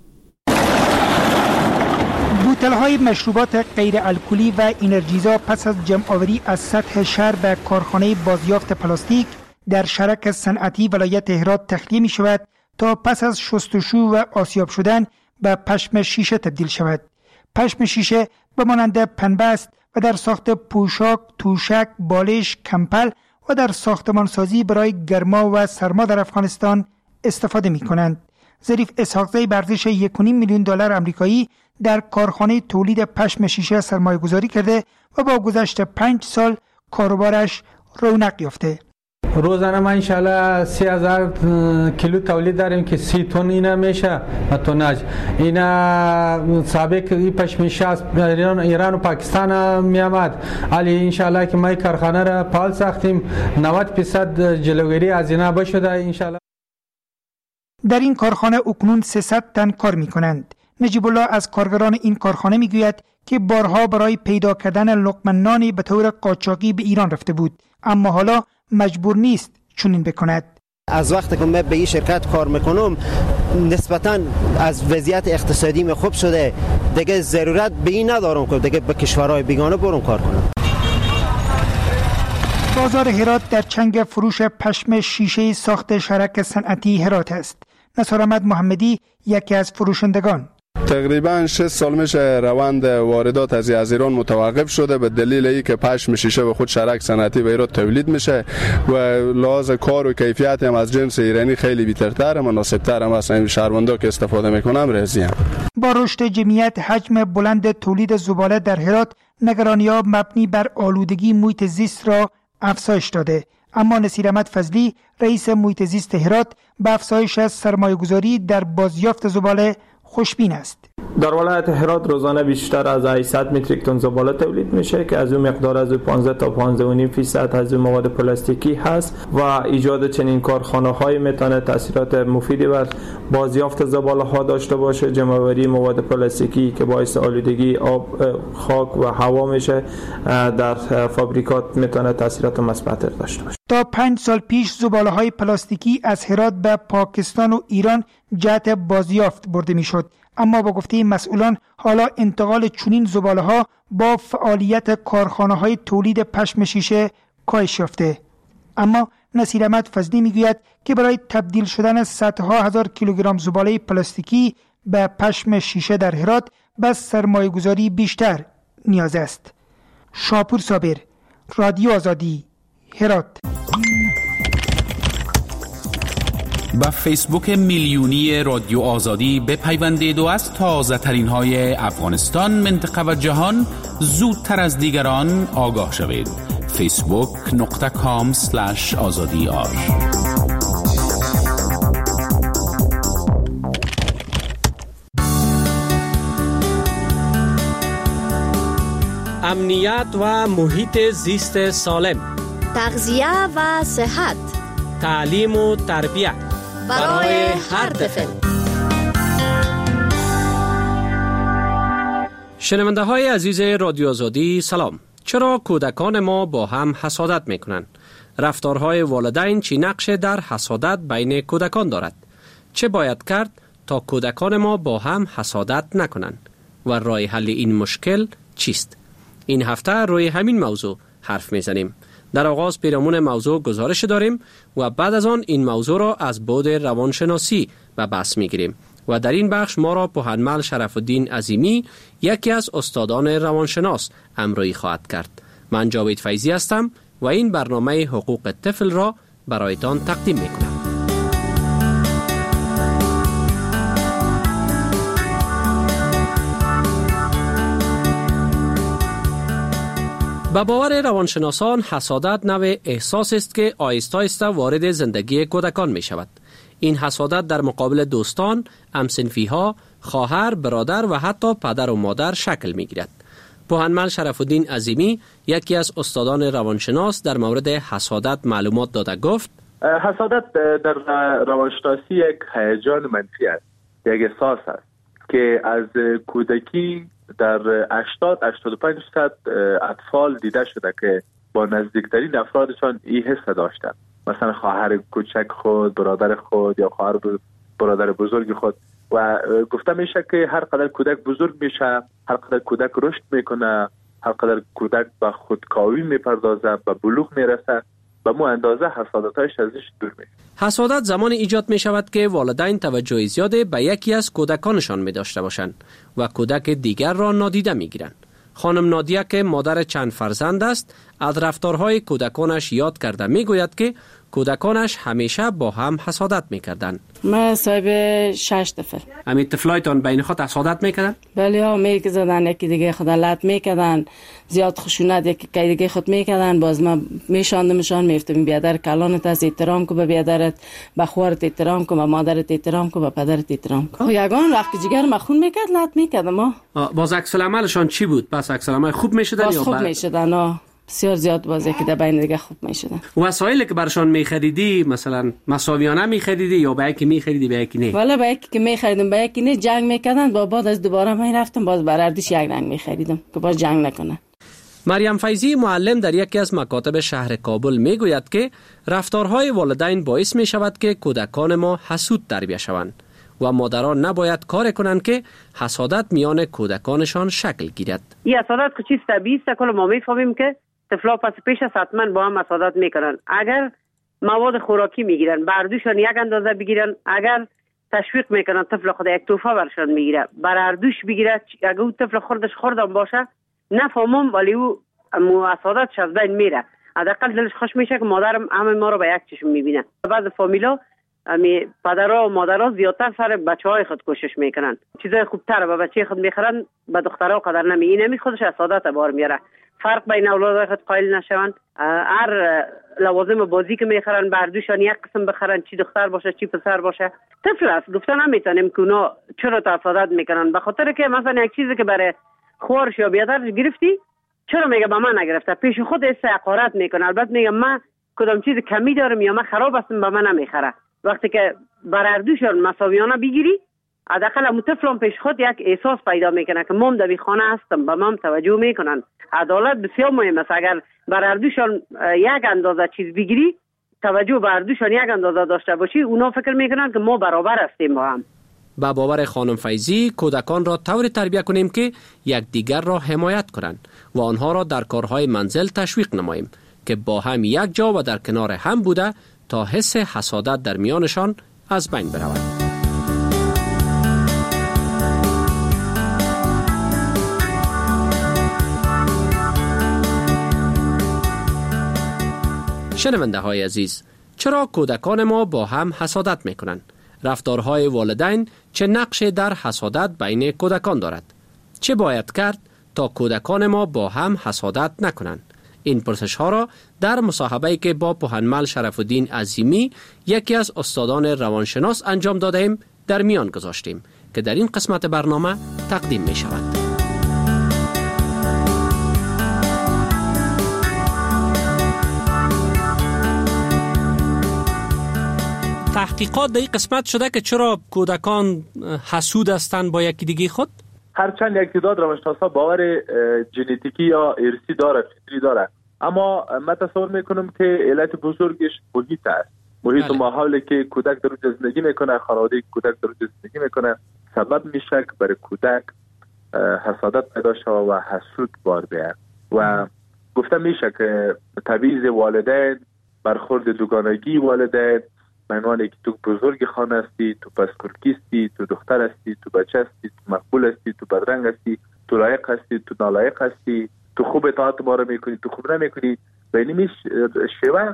بوتل‌های مشروبات غیر الکلی و انرژیزا پس از جمع‌آوری از سطح شهر به کارخانه بازیافت پلاستیک در شرک صنعتی ولایت هرات تخلیه می شود تا پس از شستشو و آسیاب شدن به پشم شیشه تبدیل شود. پشم شیشه به مانند پنبه است و در ساخت پوشاک، توشک، بالش، کمپل و در ساختمانسازی برای گرما و سرما در افغانستان استفاده می کنند. ظریف اسحاقزی به ارزش $1.5 میلیون آمریکایی در کارخانه تولید پشم شیشه سرمایه گذاری کرده و با گذشت 5 سال کاروبارش رونق یافته. روزانه ما انشالله 30,000 کیلو تولید داریم که 30 تن اینا میشه توناژ. اینا سابق این پشم شیشه از ایران و پاکستان میامد، ولی انشالله که ما کارخانه را فعال ساختیم 90% جلوگیری از اینا بشده انشالله. در این کارخانه اکنون 300 تن کار میکنند. نجیب الله از کارگران این کارخانه میگوید که بارها برای پیدا کردن لقمه نانی به طور قاچاقی به ایران رفته بود، اما حالا مجبور نیست چنین بکند. از وقتی که من به این شرکت کار میکنم نسبتاً از وضعیت اقتصادی خوب شده، دیگه ضرورت به این ندارم که دیگه به کشورهای بیگانه برم کار کنم. بازار هرات در چنگ فروش پشم شیشه ساخت شرک صنعتی هرات است. نصار احمد محمدی یکی از فروشندگان: تقریبا 6 سال میشه روند واردات از ایران متوقف شده به دلیل اینکه پشم شیشه و خود شرک صنعتی به ایران تولید میشه و لحاظ کار و کیفیت هم از جنس ایرانی خیلی بهترتر و مناسبتر هم است. این شهروندا که استفاده میکنم راضی ام. با رشد جمعیت حجم بلند تولید زباله در هرات نگرانی‌ها مبنی بر آلودگی محیط زیست را افزایش داده، اما نصیر احمد فضلی رئیس محیط زیست هرات به افزایش سرمایه‌گذاری در بازیافت زباله خوشبین است. در ولایت هرات روزانه بیشتر از 800 متریک تن زباله تولید میشه که از اون مقدار از 15 تا 15.5% از مواد پلاستیکی هست و ایجاد چنین کارخانه‌های میتونه تاثیرات مفیدی بر بازیافت زباله‌ها داشته باشه. جمع‌آوری مواد پلاستیکی که باعث آلودگی آب، خاک و هوا میشه در فابریکات میتونه تاثیرات مثبت داشته باشه. تا 5 سال پیش زباله‌های پلاستیکی از هرات به پاکستان و ایران جهت بازیافت برده میشد، اما با گفته مسئولان حالا انتقال چنین زباله‌ها با فعالیت کارخانه‌های تولید پشم شیشه کاهش یافته. اما نصیر احمد فضلی میگوید که برای تبدیل شدن صدها هزار کیلوگرم زباله پلاستیکی به پشم شیشه در هرات بس سرمایه‌گذاری بیشتر نیاز است. شاپور صابر، رادیو آزادی، هرات. با فیسبوک میلیونی رادیو آزادی بپیوندید و از تازه ترین های افغانستان، منطقه و جهان زودتر از دیگران آگاه شوید. facebook.com/azadi.ar. امنیت و محیط زیست سالم، تغذیه و صحت، تعلیم و تربیت برای هر طفل. شنونده های عزیز رادیو آزادی سلام. چرا کودکان ما با هم حسادت میکنند؟ رفتارهای والدین چی نقش در حسادت بین کودکان دارد؟ چه باید کرد تا کودکان ما با هم حسادت نکنند و راه حل این مشکل چیست؟ این هفته روی همین موضوع حرف میزنیم. در آغاز پیرامون موضوع گزارش داریم و بعد از آن این موضوع را از بعد روانشناسی به بحث میگیریم و در این بخش ما را پوهنمل شرف الدین عظیمی، یکی از استادان روانشناس، همراهی خواهد کرد. من جاوید فیضی هستم و این برنامه حقوق طفل را برایتان تقدیم میکنم. به باور روانشناسان حسادت نوع احساس است که آهسته آهسته وارد زندگی کودکان می شود. این حسادت در مقابل دوستان، همسنفی‌ها، خواهر، برادر و حتی پدر و مادر شکل می گیرد. پوهنمل شرف الدین عظیمی، یکی از استادان روانشناس، در مورد حسادت معلومات داده گفت: حسادت در روانشناسی یک هیجان منفی است، یک احساس است که از کودکی در 80-85% اطفال دیده شده که با نزدیکترین افرادشان این حس داشتند، مثلا خواهر کوچک خود، برادر خود یا خواهر برادر بزرگ خود. و گفته میشه که هر قدر کودک بزرگ میشه، هر قدر کودک رشد میکنه، هر قدر کودک به خودکاوی میپردازه، به بلوغ میرسه، به مو اندازه حسادتایش ازش دور میشه. حسادت زمان ایجاد می شود که والدین توجه زیاد به یکی از کودکانشان می داشته باشند و کودک دیگر را نادیده می گیرند. خانم نادیه که مادر چند فرزند است، از رفتارهای کودکانش یاد کرده می گوید که کودکانش همیشه با هم حسادت می کردند. من صاحب 6 طفل. همین طفلایتان بین خود حسادت می کردن؟ بله ها، میل زدن یکی دیگه خود لط می کردن، زیاد خشونت یکی دیگه خود می کردن. باز من میشاندمشان، میفتم بیادر کلانت از احترام کو، به بیادرت، به خواهرت احترام کو، به مادرت احترام کو، به پدرت احترام کو. یگان وقت جگر مخون میکرد، لط میکردم. باز عکس العملشان چی بود؟ پس عکس العمل خوب میشدن یا خوب میشدن؟ بسیار زیاد بازی که در بین دیگه خوب میشدن. وسایلی که برشان میخریدی مثلا مساویانه میخریدی یا به یکی میخریدی به یکی نه؟ والا به یکی که میخریدم به یکی نه، جنگ میکردن. بعد از دوباره من رفتم باز برردش یک رنگ میخریدم که باز جنگ نکنه. مریم فیضی معلم در یکی از مکاتب شهر کابل میگوید که رفتارهای والدین باعث میشود که کودکان ما حسود تربیت شوند و مادران نباید کار کنند که حسادت میان کودکانشان شکل گیرد. این حسادت که چیز طبیعی است، کل ما میفهمیم که طفلا پس پیش از حتما با هم حسادت میکنن. اگر مواد خوراکی میگیرن، بردوشان یک اندازه بگیرن، اگر تشویق میکنن طفل خود یک توفه برشان میگیره، بردوش بگیره، اگر او طفل خوردش خوردم باشه نفهمم، ولی او حسادتش از بین میره. حداقل دلش خوش میشه که مادرم همه ما رو به یک چشم میبینه. بعض فامیلا پدرها و مادرها زیادتر سر بچهای خود کوشش میکنن، چیزای خوبتر به بچه خود میخرن، به دخترها قدر نمی. این خودش حسادت بار میاره. فرق بین اولاد خود قائل نشوند. هر لوازم بازی که میخرن بردوشان یک قسم بخرن، چی دختر باشه چی پسر باشه. طفل است، گفته نمیتونیم که اونا چرا تصادف میکنن، به خاطر که مثلا یک چیزی که برای خوارش یا بیادرش گرفتی چرا میگه به من نگرفته، پیش خود حقارت میکنه. البته میگه من کدام چیز کمی دارم یا من خراب هستم به من نمیخره. وقتی که بردوشان مساویانه بگیری حداقل مطفلان پیش خود یک احساس پیدا میکنه که مام در خانه هستم، به مام توجه میکنن. عدالت بسیار مهم است. اگر بردوشان یک اندازه چیز بگیری، توجه بردوشان یک اندازه داشته باشی، اونا فکر میکنن که ما برابر هستیم با هم. با باور خانم فیضی کودکان را طوری تربیت کنیم که یکدیگر را حمایت کنند و آنها را در کارهای منزل تشویق نماییم که با هم یک جا و در کنار هم بوده تا حس حسادت در میانشان از بین برود. شنونده های عزیز، چرا کودکان ما با هم حسادت می کنند؟ رفتارهای والدین چه نقش در حسادت بین کودکان دارد؟ چه باید کرد تا کودکان ما با هم حسادت نکنند؟ این پرسش ها را در مصاحبه‌ای که با پوهنمل شرف الدین عظیمی یکی از استادان روانشناس انجام دادیم در میان گذاشتیم که در این قسمت برنامه تقدیم می شود. تحقیقات در این قسمت شده که چرا کودکان حسود هستند با یکی دیگه خود؟ هرچند یک تعداد روانشناسا باور ژنتیکی یا ارثی داره، فطری داره، اما من تصور میکنم که علت بزرگش محیط است. محیط و ماحولی که کودک در اونجا زندگی میکنه، خانواده کودک در اونجا زندگی میکنه، سبب میشه که برای کودک حسادت پیدا شود و حسود بار بیاد. و گفته میشه که تبعیض والدین، برخورد دوگانگی والدین، معنی که تو بزرگ خانه هستی، تو پسکرکی هستی، تو دختر هستی، تو بچه هستی، تو مقبول هستی، تو بدرنگ هستی، تو لایق هستی، تو نالایق هستی، تو خوب اطاعت ما رو میکنی، تو خوب نمیکنی. به این شیوه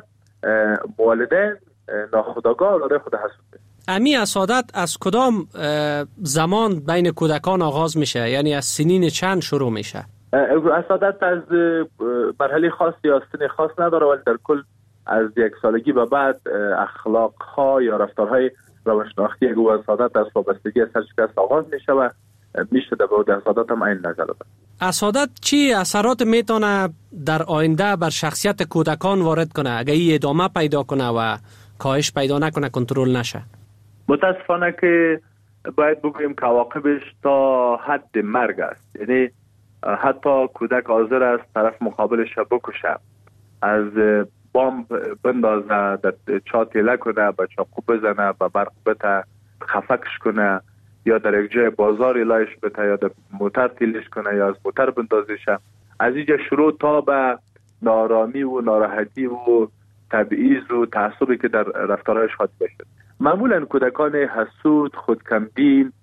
والدین ناخودآگاه داره خود حسود. امی حسادت از کدام زمان بین کودکان آغاز میشه؟ یعنی از سنین چند شروع میشه؟ حسادت از مرحله خاص یا سن خاص نداره، ولی در کل از 1 سالگی به بعد اخلاق ها یا رفتارهای روانشناختی و حسادت از وابستگی سرشکست آغاز میشه و میشه در حسادت هم این نظر داره. حسادت چی اثرات میتونه در آینده بر شخصیت کودکان وارد کنه اگه این ادامه پیدا کنه و کاهش پیدا نکنه، کنترل نشه؟ متاسفانه که باید بگوییم که عواقبش تا حد مرگ است. یعنی حتی کودک حاضر است طرف مقابلش بکشه، از بمب بندازه، در چا تیله کنه، به چاقو بزنه، به برق بته، خفکش کنه، یا در یک جای بازار لایش بته، یا در موتر تیلش کنه، یا از موتر بندازش. از اینجا شروع تا به نارامی و ناراحتی و تبعیض و تعصبی که در رفتارهایش خاطر بشه. معمولا کودکان حسود، خودکمبین،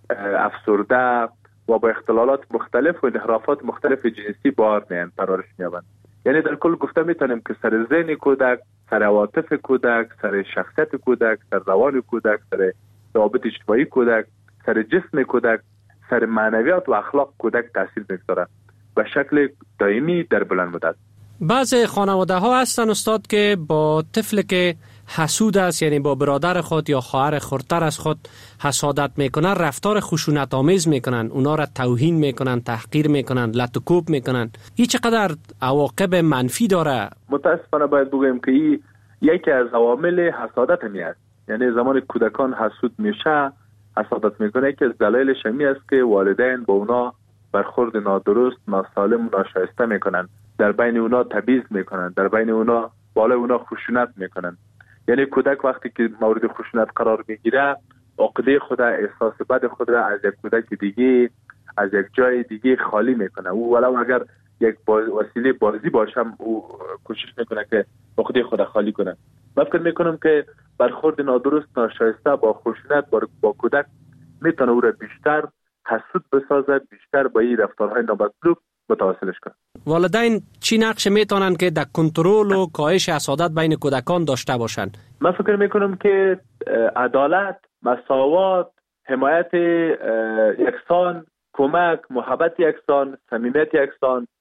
افسرده و با اختلالات مختلف و انحرافات مختلف جنسی بار میان پرورش میابند. یعنی در کل گفته میتونیم که سر ذهن کودک، سر عواطف کودک، سر شخصیت کودک، سر روان کودک، سر روابط اجتماعی کودک، سر جسم کودک، سر معنویات و اخلاق کودک تاثیر میگذاره به شکل دائمی در بلند مدت. بعض خانواده ها هستن استاد که با طفل که حسود است، یعنی با برادر خود یا خواهر خردتر از خود حسادت میکنن، رفتار خشونت آمیز میکنن، اونا را توهین میکنن، تحقیر میکنن، لط و کوب میکنن. این چقدر عواقب منفی داره؟ متاسفانه باید بگویم که این یکی از عوامل حسادت همی است. یعنی زمان کودکان حسود میشه، حسادت میکنه که دلایلش همی است که والدین با اونا برخورد نادرست، ناسالم و ناشایسته میکنن، در بین اونا تبعیض میکنن، در بین اونا بالای اونا خشونت میکنن. یعنی کودک وقتی که مورد خشونت قرار میگیره، عقده خود، احساس بد خود را از یک کودک دیگه، از یک جای دیگه خالی میکنه. او ولو اگر یک وسیله بازی باشه، او کوشش میکنه که عقده خود خالی کنه. من فکر میکنم که برخورد نادرست، ناشایسته با خشونت با کودک میتونه او را بیشتر حسود بسازد، بیشتر با این رفتارهای نامطلوب متواصلش کنه. والدین چی نقش میتونن که در کنترل و کاهش حسادت بین کودکان داشته باشن؟ من فکر میکنم که عدالت، مساوات، حمایت یکسان، کمک، محبت یکسان، صمیمیت یکسان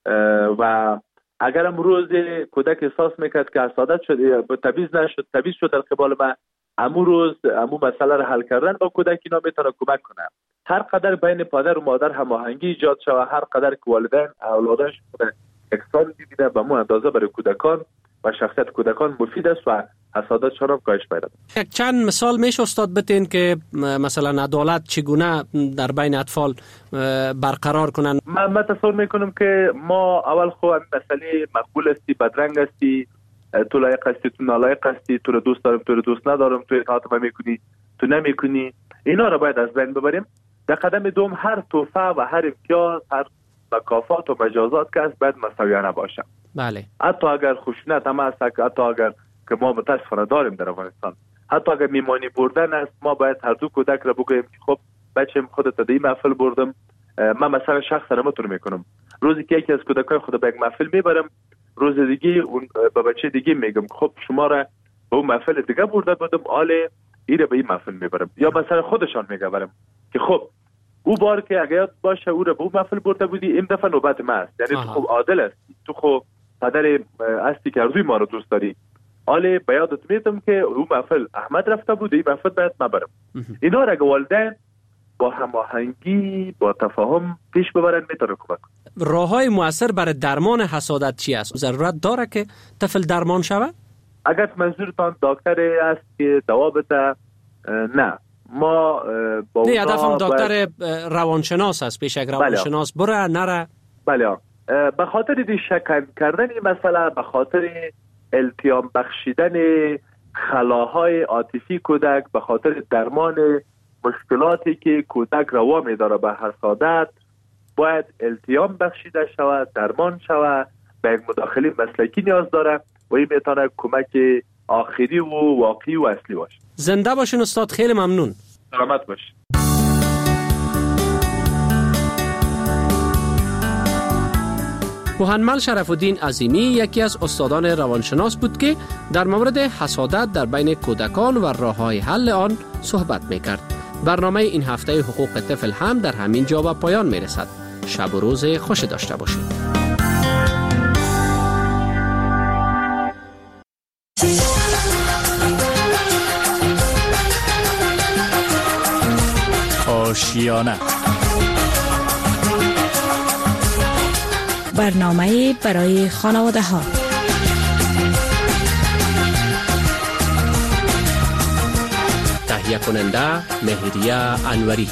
و اگر امروز کودک احساس میکرد که حسادت شد، تبعیض شد در قبال من، امروز مسئله را حل کردن با کودک اینا میتونه کمک کنه. هر قدر بین پدر و مادر هماهنگی ایجاد شود، هر قدر که والدین اولادش احسان ببینه، به مو اندازه برای کودکان و شخصیت کودکان مفید است و حسادتشان هم کاهش پیدا کنه. چند مثال میشه استاد بتین که مثلا عدالت چگونه در بین اطفال برقرار کنن؟ من تصور میکنم که ما اول خو مسئله مقبول استی، بدرنگ استی، تو لایق هستی، تو نالایق هستی، تو رو دوست دارم، تو رو دوست ندارم، تو اطاعت من میکنی، تو نمیکنی، اینا رو باید از بین ببریم. در قدم دوم هر توفه و هر امتیاز، هر مکافات و مجازات که است باید مساویانه باشه. بله. حتی اگر خشونت هم است، حتی اگر که ما متاسفانه داریم در افغانستان، حتی اگر میمانی بردن است، ما باید هر دو کودک را بگوییم که خب بچه‌م خودت در این محفل بردم، من مثلا شخصا نمیتونم میکنم، روزی که یکی از کودکای خود به یک محفل میبرم، روز دیگه اون به بچه دیگه میگم خب شما را به اون محفل دیگه برده بودم، آله ایره به این محفل میبرم. یا مثلا خودشان میگم که خب او بار که اگه یاد باشه او را به اون محفل برده بودی، این دفعه نوبت ما است. یعنی تو خب عادل هستی، تو خب پدر هستی که اردوی ما رو دوست داری، آله به یادت میتم که اون محفل احمد رفته بود، این محفل باید ما برم. اینا را اگه والدین با هماهنگی با تفاهم پیش ببرن میتونه کمک کنه. راههای مؤثر برای درمان حسادت چی است؟ ضرورت داره که طفل درمان شود؟ اگر منظورتان دکتر است که دوا بده، نه، ما با نه، هدفم دکتر روانشناس است. پیش یک روانشناس بره نره. بله، به خاطر دی شکن کردن این مسئله، به خاطر التیام بخشیدن خلاهای عاطفی کودک، به خاطر درمان مشکلاتی که کودک روا می‌داره به حسادت، باید التیام بخشیده شود، درمان شود، به یک مداخله مسلکی نیاز داره و این میتونه کمک آخری و واقعی و اصلی باشه. زنده باشین استاد، خیلی ممنون. سلامت باشین. محمد شرف الدین عظیمی یکی از استادان روانشناس بود که در مورد حسادت در بین کودکان و راه‌های حل آن صحبت می‌کرد. برنامه این هفته حقوق طفل هم در همین جا به پایان می‌رسد. شب و روز خوش داشته باشید. آشیانه، برنامه برای خانواده ها. تهیه کننده مهریه انوری.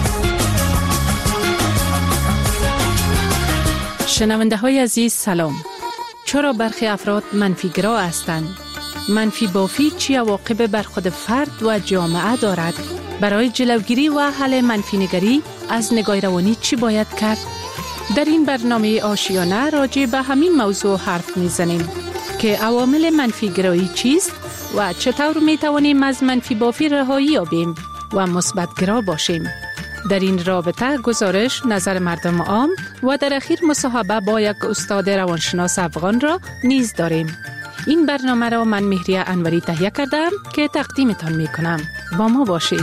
شنونده های عزیز سلام. چرا برخی افراد منفیگرا هستند؟ منفی بافی چی عواقب بر خود فرد و جامعه دارد؟ برای جلوگیری و حل منفی نگری از نگاه روانی چی باید کرد؟ در این برنامه آشیانه راجع به همین موضوع حرف میزنیم که عوامل منفی گرایی چیست و چطور می توانیم از منفی بافی رهایی یابیم و مثبت گرا باشیم. در این رابطه گزارش، نظر مردم عام و در اخیر مصاحبه با یک استاد روانشناس افغان را نیز داریم. این برنامه را من مهریه انوری تهیه کردم که تقدیمتان می کنم. با ما باشید.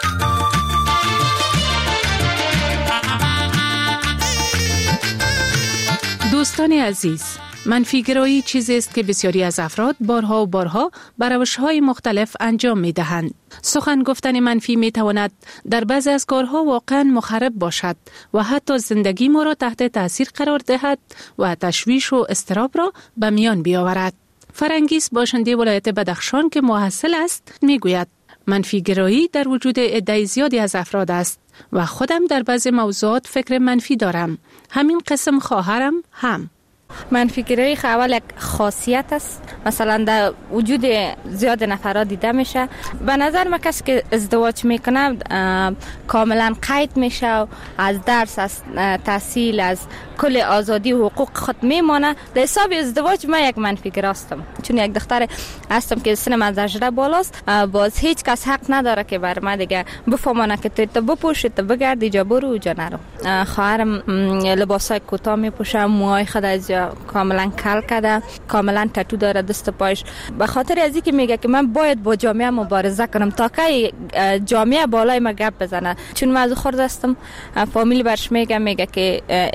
دوستان عزیز، منفیگرایی چیزی است که بسیاری از افراد بارها و بارها به روش‌های مختلف انجام می‌دهند. سخن گفتن منفی می‌تواند در بعضی از کارها واقعاً مخرب باشد و حتی زندگی ما را تحت تاثیر قرار دهد و تشویش و اضطراب را به میان بیاورد. فرنگیس باشنده ولایت بدخشان که محصل است میگوید منفیگرایی در وجود عده زیادی از افراد است و خودم در بعضی موضوعات فکر منفی دارم. همین قسم خواهرم هم. منفیگرایی اول یک خاصیت است، مثلا در وجود زیاد نفرات دیده میشه. به نظر من کسی که ازدواج میکنه کاملا قید میشه و از درس، از تحصیل، از کل آزادی و حقوق خود میمانه. در حساب ازدواج من یک منفیگر هستم، چون یک دختر هستم که سنم از 18 بالاست. باز هیچ کس حق نداره که بر من دیگه بفهمونه که تو بپوشی، تو بگردی، جا برو، جا نرو. خواهرم لباسای کوتاه میپوشه، موهای خود از کاملا کل کرده، کاملا تتو داره دست پایش، به خاطر از اینکه میگه که من باید با جامعه مبارزه کنم تا که جامعه بالای ما گپ بزنه. چون من از خرد هستم، فامیل برش میگه که این قسم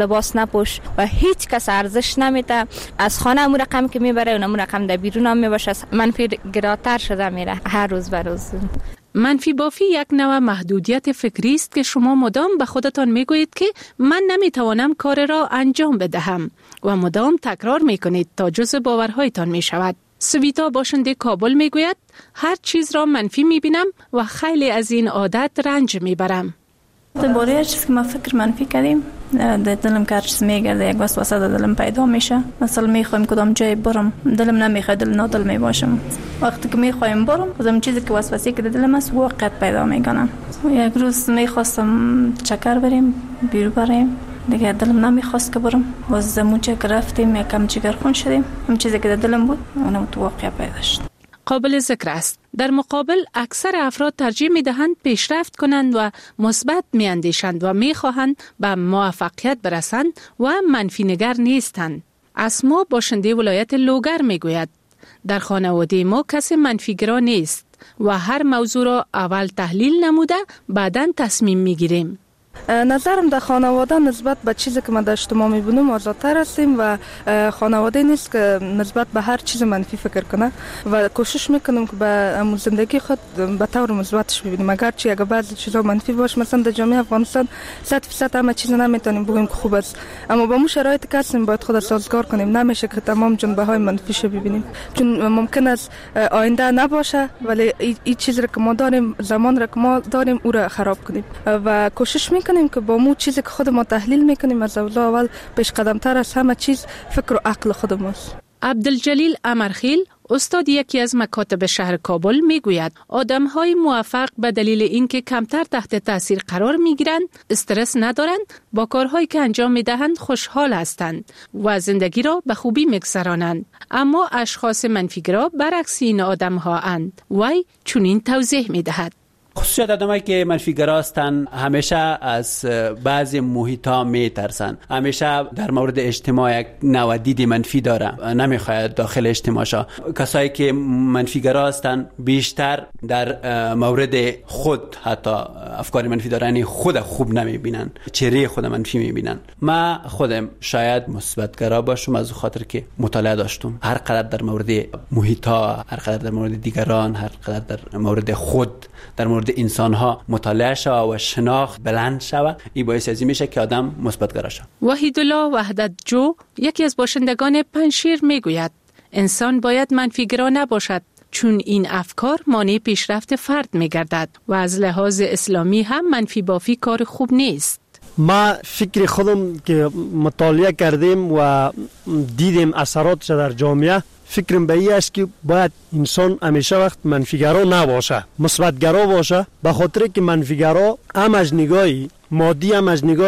لباس نپوش و هیچ کس ارزش نمیده. از خانه اون رقم که میبره اون رقم در بیرون هم میباشه، منفی گراتر شده میره هر روز به روز. منفی بافی یک نوع محدودیت فکری است که شما مدام به خودتان میگویید که من نمیتوانم کار را انجام بدهم و مدام تکرار میکنید تا جزء باورهایتان میشود. سویتا باشنده کابل میگوید هر چیز را منفی میبینم و خیلی از این عادت رنج میبرم. درباره هر چیز که ما فکر منفی کردیم در دلم که هر چیز میگرده یک وسوسه در دلم پیدا میشه. مثلا میخوایم کدام جای برم، دلم نمیخواد، دل نادل میباشم. وقتی که میخوایم برم کدام چیزی که وسوسه که در دلم است واقعیت پیدا میکنم. یک روز میخواستم چکر بریم، بیرون بریم، دیگه دلم نمیخواست که برم. باز زموجه که رفتیم یکم جگرخون شدیم، هم چیزی که در دلم بود اونم تو واقعیت پیدا شد. قابل ذکر است در مقابل اکثر افراد ترجیح می‌دهند پیشرفت کنند و مثبت می‌اندیشند و می‌خواهند به موفقیت برسند و منفی نگر نیستند. اسما باشنده ولایت لوگر میگوید در خانواده ما کسی منفیگرا نیست و هر موضوع را اول تحلیل نموده بعداً تصمیم می‌گیریم. نظرم در خانواده نسبت به چیزی که ما در اجتماع می‌بینیم آزادتر هستیم و خانواده نیست که نسبت به هر چیز منفی فکر کنه و کوشش میکنیم که به زندگی خود به طور مثبتش ببینیم. اگر چی اگر بعضی چیزا منفی باشه، مثلا در جامعه افغانستان 100% همه چیز نمیتونیم بگیم که خوب است، اما با مو شرایطی که هستیم باید خود سازگار کنیم. نمیشه که تمام جنبه‌های منفیش ببینیم، چون ممکن است آینده نباشه ولی این چیزی که ما داریم، زمان را که ما داریم او را خراب کنیم و کوشش کنیم که با مو چیزی که خود ما تحلیل میکنیم از اول پیش قدم تر از همه چیز فکر و عقل خودماست. عبدالجلیل امرخیل استاد یکی از مکاتب شهر کابل میگوید آدم‌های موفق به دلیل اینکه کمتر تحت تاثیر قرار میگیرند، استرس ندارند، با کارهایی که انجام میدهند خوشحال هستند و زندگی را به خوبی میگذرانند. اما اشخاص منفیگرا برعکس این آدم‌ها اند. وی چنین توضیح میدهد: خصوصیت آدمایی که منفی‌گرا هستند همیشه از بعضی محیط‌ها میترسن، همیشه در مورد اجتماع یک نوع دید منفی داره، نمیخواد داخل اجتماع شه. کسایی که منفی‌گرا هستند بیشتر در مورد خود حتی افکار منفی دارن، خود خوب نمیبینن، چهره خود منفی میبینن. من خودم شاید مثبت‌گرا باشم از خاطر که مطالعه داشتم، هر قدر در مورد محیط‌ها، هر قدر در مورد دیگران، هر قدر در مورد خود، در مورد انسان‌ها مطالعه شود و شناخت بلند شود، این باعث از این میشه که آدم مثبت‌گرا شود. وحیدالله وحدت جو یکی از باشندگان پنشیر میگوید انسان باید منفی‌گرا نباشد، چون این افکار مانع پیشرفت فرد میگردد و از لحاظ اسلامی هم منفی بافی کار خوب نیست. ما فکر خودم که مطالعه کردیم و دیدیم اثراتش در جامعه، فکرم به این است که باید انسان همیشه وقت منفیگرا نباشه، مثبتگرا باشه، به خاطر که منفیگرا هم از نگاه مادی هم از نگاه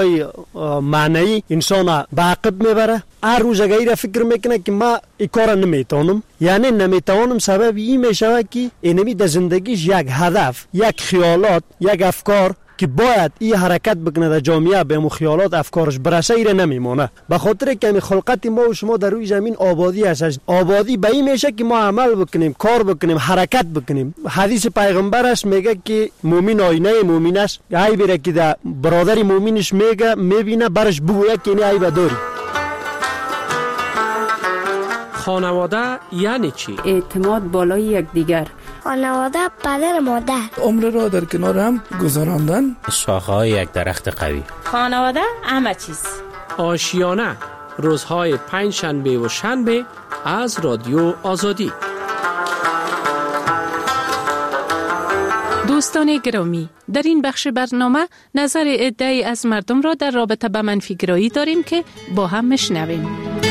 معنی انسان به عقب میبره. هر روز اگر فکر میکنه که ما این کار نمیتونم، یعنی نمیتونم، سبب این میشه که اینمی در زندگیش یک هدف، یک خیالات، یک افکار که باید این حرکت بکنه در جامعه به مو خیالات افکارش برسه ایره نمیمونه. به خاطر که می خلقت ما و شما در روی زمین آبادی هست. آبادی به این میشه که ما عمل بکنیم، کار بکنیم، حرکت بکنیم. حدیث پیغمبر است میگه که مؤمن آینه مؤمن است، ای بره که در برادر مؤمنش میگه میبینه برش بگویه که این عیب داری. خانواده یعنی چی؟ اعتماد بالای یکدیگر. خانواده پدر مادر. عمر را در کنار هم گذراندن. شاخه‌های یک درخت قوی. خانواده همه چیز. آشیانه روزهای پنجشنبه و شنبه از رادیو آزادی. دوستان گرامی، در این بخش برنامه نظر عده‌ای از مردم را در رابطه با منفی‌گرایی داریم که با هم میشنویم.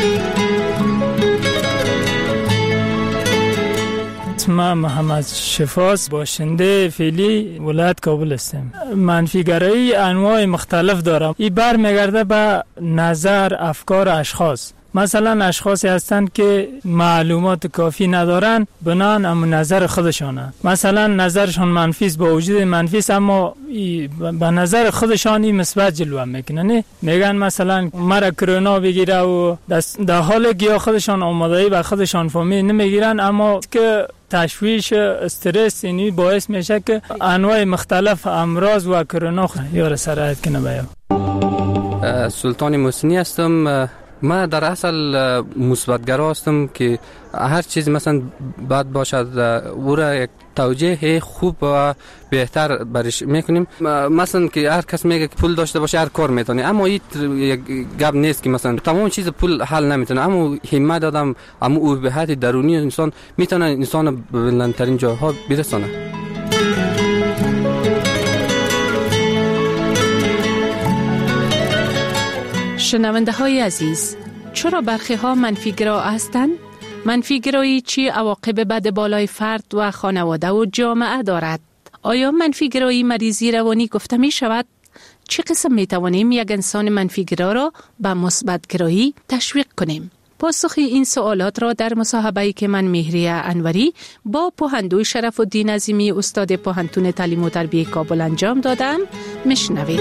ما محمد شفاس باشنده فعلی ولایت کابل هستم. منفی‌گرایی انواع مختلف دارم. این برمیگرده به نظر، افکار اشخاص. مثلا اشخاصی هستند که معلومات کافی ندارن، بنان اما نظر خودشانه. مثلا نظرشان منفی است، با وجود منفی است اما به نظر خودشان این مثبت جلوه میکنن. میگن مثلا مرا کرونا بگیره و در حال که خودشان آمادگی به خودشان فهمی نمیگیرن، اما که تشویش، استرس اینی باعث میشه که انواع مختلف امراض و کرونا یار سرایت کنه. سلطان محسنی هستم. من در اصل مثبت‌گرا هستم که هر چیز مثلا بد باشد او را یک توجیه خوب و بهتر برش میکنیم. مثلا که هر کس میگه که پول داشته باشه هر کار میتونه، اما این یک گپ نیست که مثلا تمام چیز پول حل نمیتونه. اما همت آدم، اما او به حد درونی انسان میتونه انسان به بلندترین جاها برسونه. شنونده های عزیز، چرا برخی ها منفیگرا هستند؟ منفیگرایی چی عواقب بد بالای فرد و خانواده و جامعه دارد؟ آیا منفیگرایی مریضی روانی گفته می شود؟ چه قسم می توانیم یک انسان منفیگرا را به مثبت‌گرایی تشویق کنیم؟ پاسخ این سوالات را در مصاحبه‌ای که من مهریه انوری با پوهندوی شرف الدین عظیمی استاد پوهنتون تعلیم و تربیه کابل انجام دادم. میشنوید.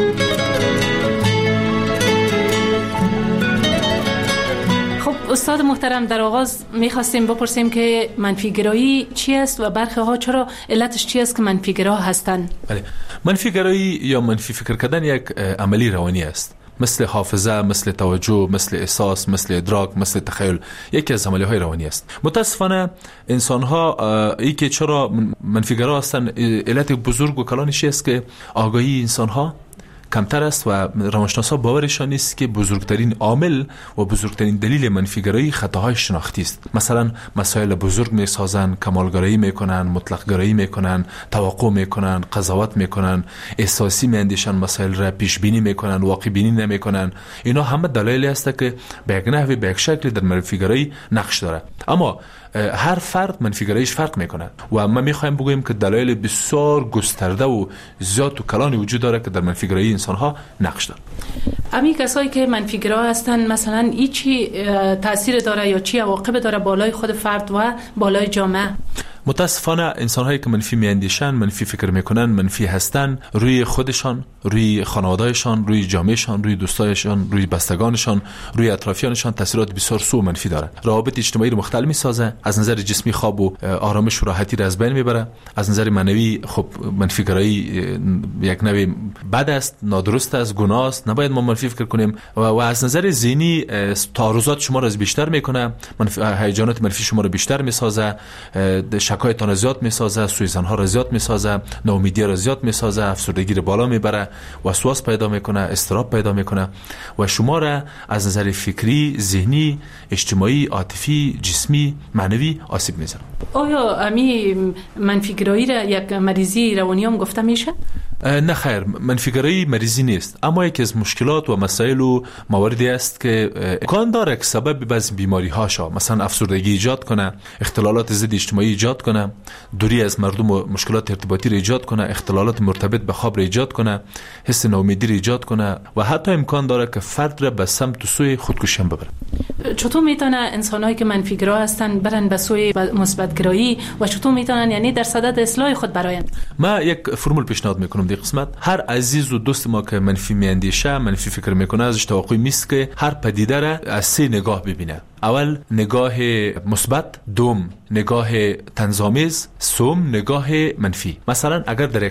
استاد محترم، در آغاز می‌خواستیم بپرسیم که منفیگرایی چی است و برخی ها چرا علتش چی است که منفیگرا هستند؟ بله، منفیگرایی یا منفی فکر کردن یک عملی روانی است، مثل حافظه، مثل توجه، مثل احساس، مثل ادراک، مثل تخیل. یکی از عملی‌های روانی است. متاسفانه انسان‌ها ای که چرا منفیگرا هستند، علت بزرگ و کلانش است که آگاهی انسان‌ها کمتر است و روانشناسا باورشان نیست که بزرگترین عامل و بزرگترین دلیل منفیگرایی خطاهای شناختی است. مثلا مسائل بزرگ میسازن، کمالگرایی میکنن، مطلقگرایی میکنن، توقع میکنن، قضاوت میکنن، احساسی میاندیشن، مسائل را پیش بینی میکنن، واقع بینی نمیکنن. اینا همه دلایلی است که به یک نحوی به یک شکلی در منفیگرایی نقش داره. اما هر فرد منفیگراییش فرق میکنه و ما میخوایم بگوییم که دلایل بسیار گسترده و زیاد و کلانی وجود داره که در منفیگرایی انسان ها نقش داره. امی کسایی که منفیگرا هستن مثلا ای چی تاثیر داره یا چی عواقب داره بالای خود فرد و بالای جامعه؟ متاسفانه انسان هایی که منفی میاندیشن، منفی فکر میکنن، منفی هستن، روی خودشان، روی خانوادهشان، روی جامعهشان، روی دوستایشان، روی بستگانشان، روی اطرافیانشان تاثیرات بسیار سو و منفی داره. روابط اجتماعی رو مختل میسازه، از نظر جسمی خواب و آرامش و راحتی را از بین میبره، از نظر معنوی خب منفیگرایی یک نوع بد است، نادرست است، گناه است، نباید ما منفی فکر کنیم و از نظر ذهنی تعارضات شما را از بیشتر میکنه، هیجانات منفی شما را بیشتر میسازه، شکایتان را زیاد میسازه، سوءظن‌ها را زیاد میسازه، ناامیدی را زیاد میسازه، افسردگی را بالا میبره، وسواس پیدا میکنه، اضطراب پیدا میکنه و شما را از نظر فکری، ذهنی، اجتماعی، عاطفی، جسمی، معنوی آسیب میزنه. آیا امی منفیگرایی را یک مریضی روانی هم گفته میشه؟ نه خیر، منفیگرایی مریضی نیست، اما یکی از مشکلات و مسائل و مواردی است که امکان داره که سبب بعضی بیماری ها شه، مثلا افسردگی ایجاد کنه، اختلالات ضد اجتماعی ایجاد کنه، دوری از مردم و مشکلات ارتباطی را ایجاد کنه، اختلالات مرتبط به خواب را ایجاد کنه، حس ناامیدی را ایجاد کنه و حتی امکان داره که فرد را به سمت و سوی خودکشی هم ببره. چطور میتونه انسانایی که منفیگرا هستن برن به سوی مثبت‌گرایی و چطور میتونن یعنی در صدد اصلاح خود براین؟ ما یک فرمول پیشنهاد میکنم در قسمت. هر عزیز و دوست ما که منفی میاندیشه، منفی فکر میکنه، ازش توقع میست که هر پدیده را از سه نگاه ببینه. اول نگاه مثبت، دوم نگاه طنزآمیز، سوم نگاه منفی. مثلا اگر در یک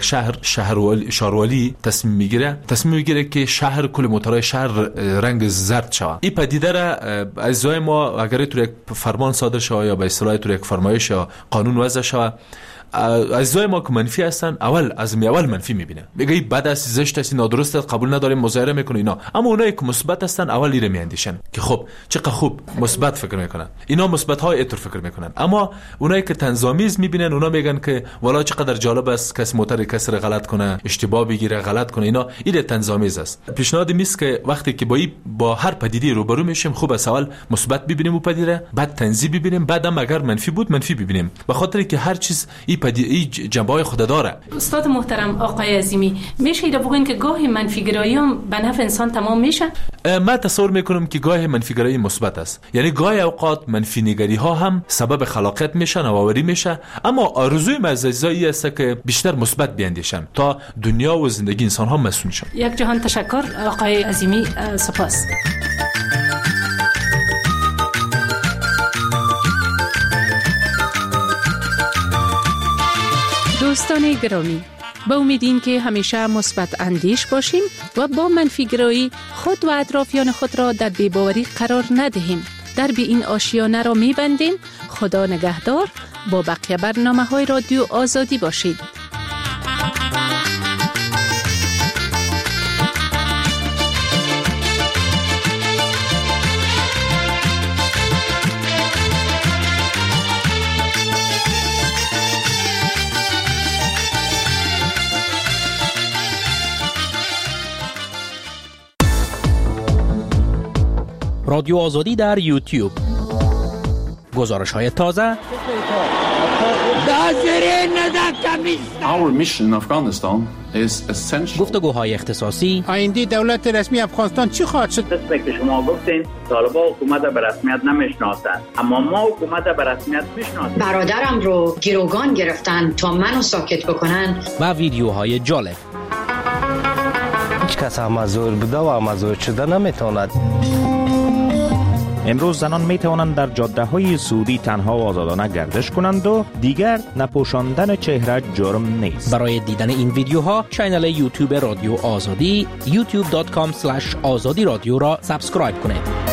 شهروالی تصمیم میگیره که شهر کل موتورهای شهر رنگ زرد شود، این پدیده را اجزای ما اگر تو یک فرمان صادر شود یا به اصطلاح تو یک فرمایش یا قانون وضع شود، اجزای ما که منفی هستن اول منفی میبینه، میگه بد است، زشت است، نادرست است، قبول نداریم، مظاهره میکنه اینا. اما اونایی که مثبت هستن اول ایره میاندیشن که خب چقدر خوب، مثبت فکر میکنن، اینا مثبت های اطر فکر میکنن. اما اونایی که طنزآمیز میبینن، اونا میگن که والا چقدر جالب است کسی موتور کسی را غلط کنه، اشتباه بگیره، غلط کنه، اینا ایده طنزآمیز است. پیشنهاد میست که وقتی که با هر پدیده روبرو میشیم، خوب است اول مثبت ببینیم و پدیده، بعد طنزی ببینیم، بعدم اگر منفی بود منفی ببینیم، به خاطر که هر چیز این جنبه‌های خود داره. استاد محترم آقای عظیمی، میشه اینا بگین که گاهی منفیگرایی هم به نفع انسان تمام میشه؟ من تصور میکنم که گاهی منفیگرایی مثبت است، یعنی گاهی اوقات منفی نگری ها هم سبب خلاقیت میشه، نوآوری میشه، اما آرزوی مززایی است که بیشتر مثبت بیاندیشن تا دنیا و زندگی انسان ها مسئول شن. یک جهان تشکر آقای عظیمی، سپاس. دوستان گرامی، با امید که همیشه مثبت اندیش باشیم و با منفیگرایی خود و اطرافیان خود را در بی‌باوری قرار ندهیم. درب این آشیانه را می‌بندیم. خدا نگهدار. با بقیه برنامه‌های رادیو آزادی باشید. رادیو آزادی در یوتیوب. گزارش‌های تازه. Our mission in Afghanistan is essential. گفتگوهای اختصاصی. آینده دولت رسمی افغانستان چی خواهد شد؟ دست که شما گفتین طالبان حکومت به رسمیت نمیشناسند، اما ما حکومت به رسمیت میشناسیم. برادرم رو گروگان گرفتن تا منو ساکت بکنن. و ویدیوهای جالب. هیچ کس مزور بوده و مزور شده نمیتواند. امروز زنان می توانند در جاده های سعودی تنها و آزادانه گردش کنند و دیگر نپوشاندن چهره جرم نیست. برای دیدن این ویدیوها کانال یوتیوب رادیو آزادی youtube.com/azadi radio را سابسکرایب کنید.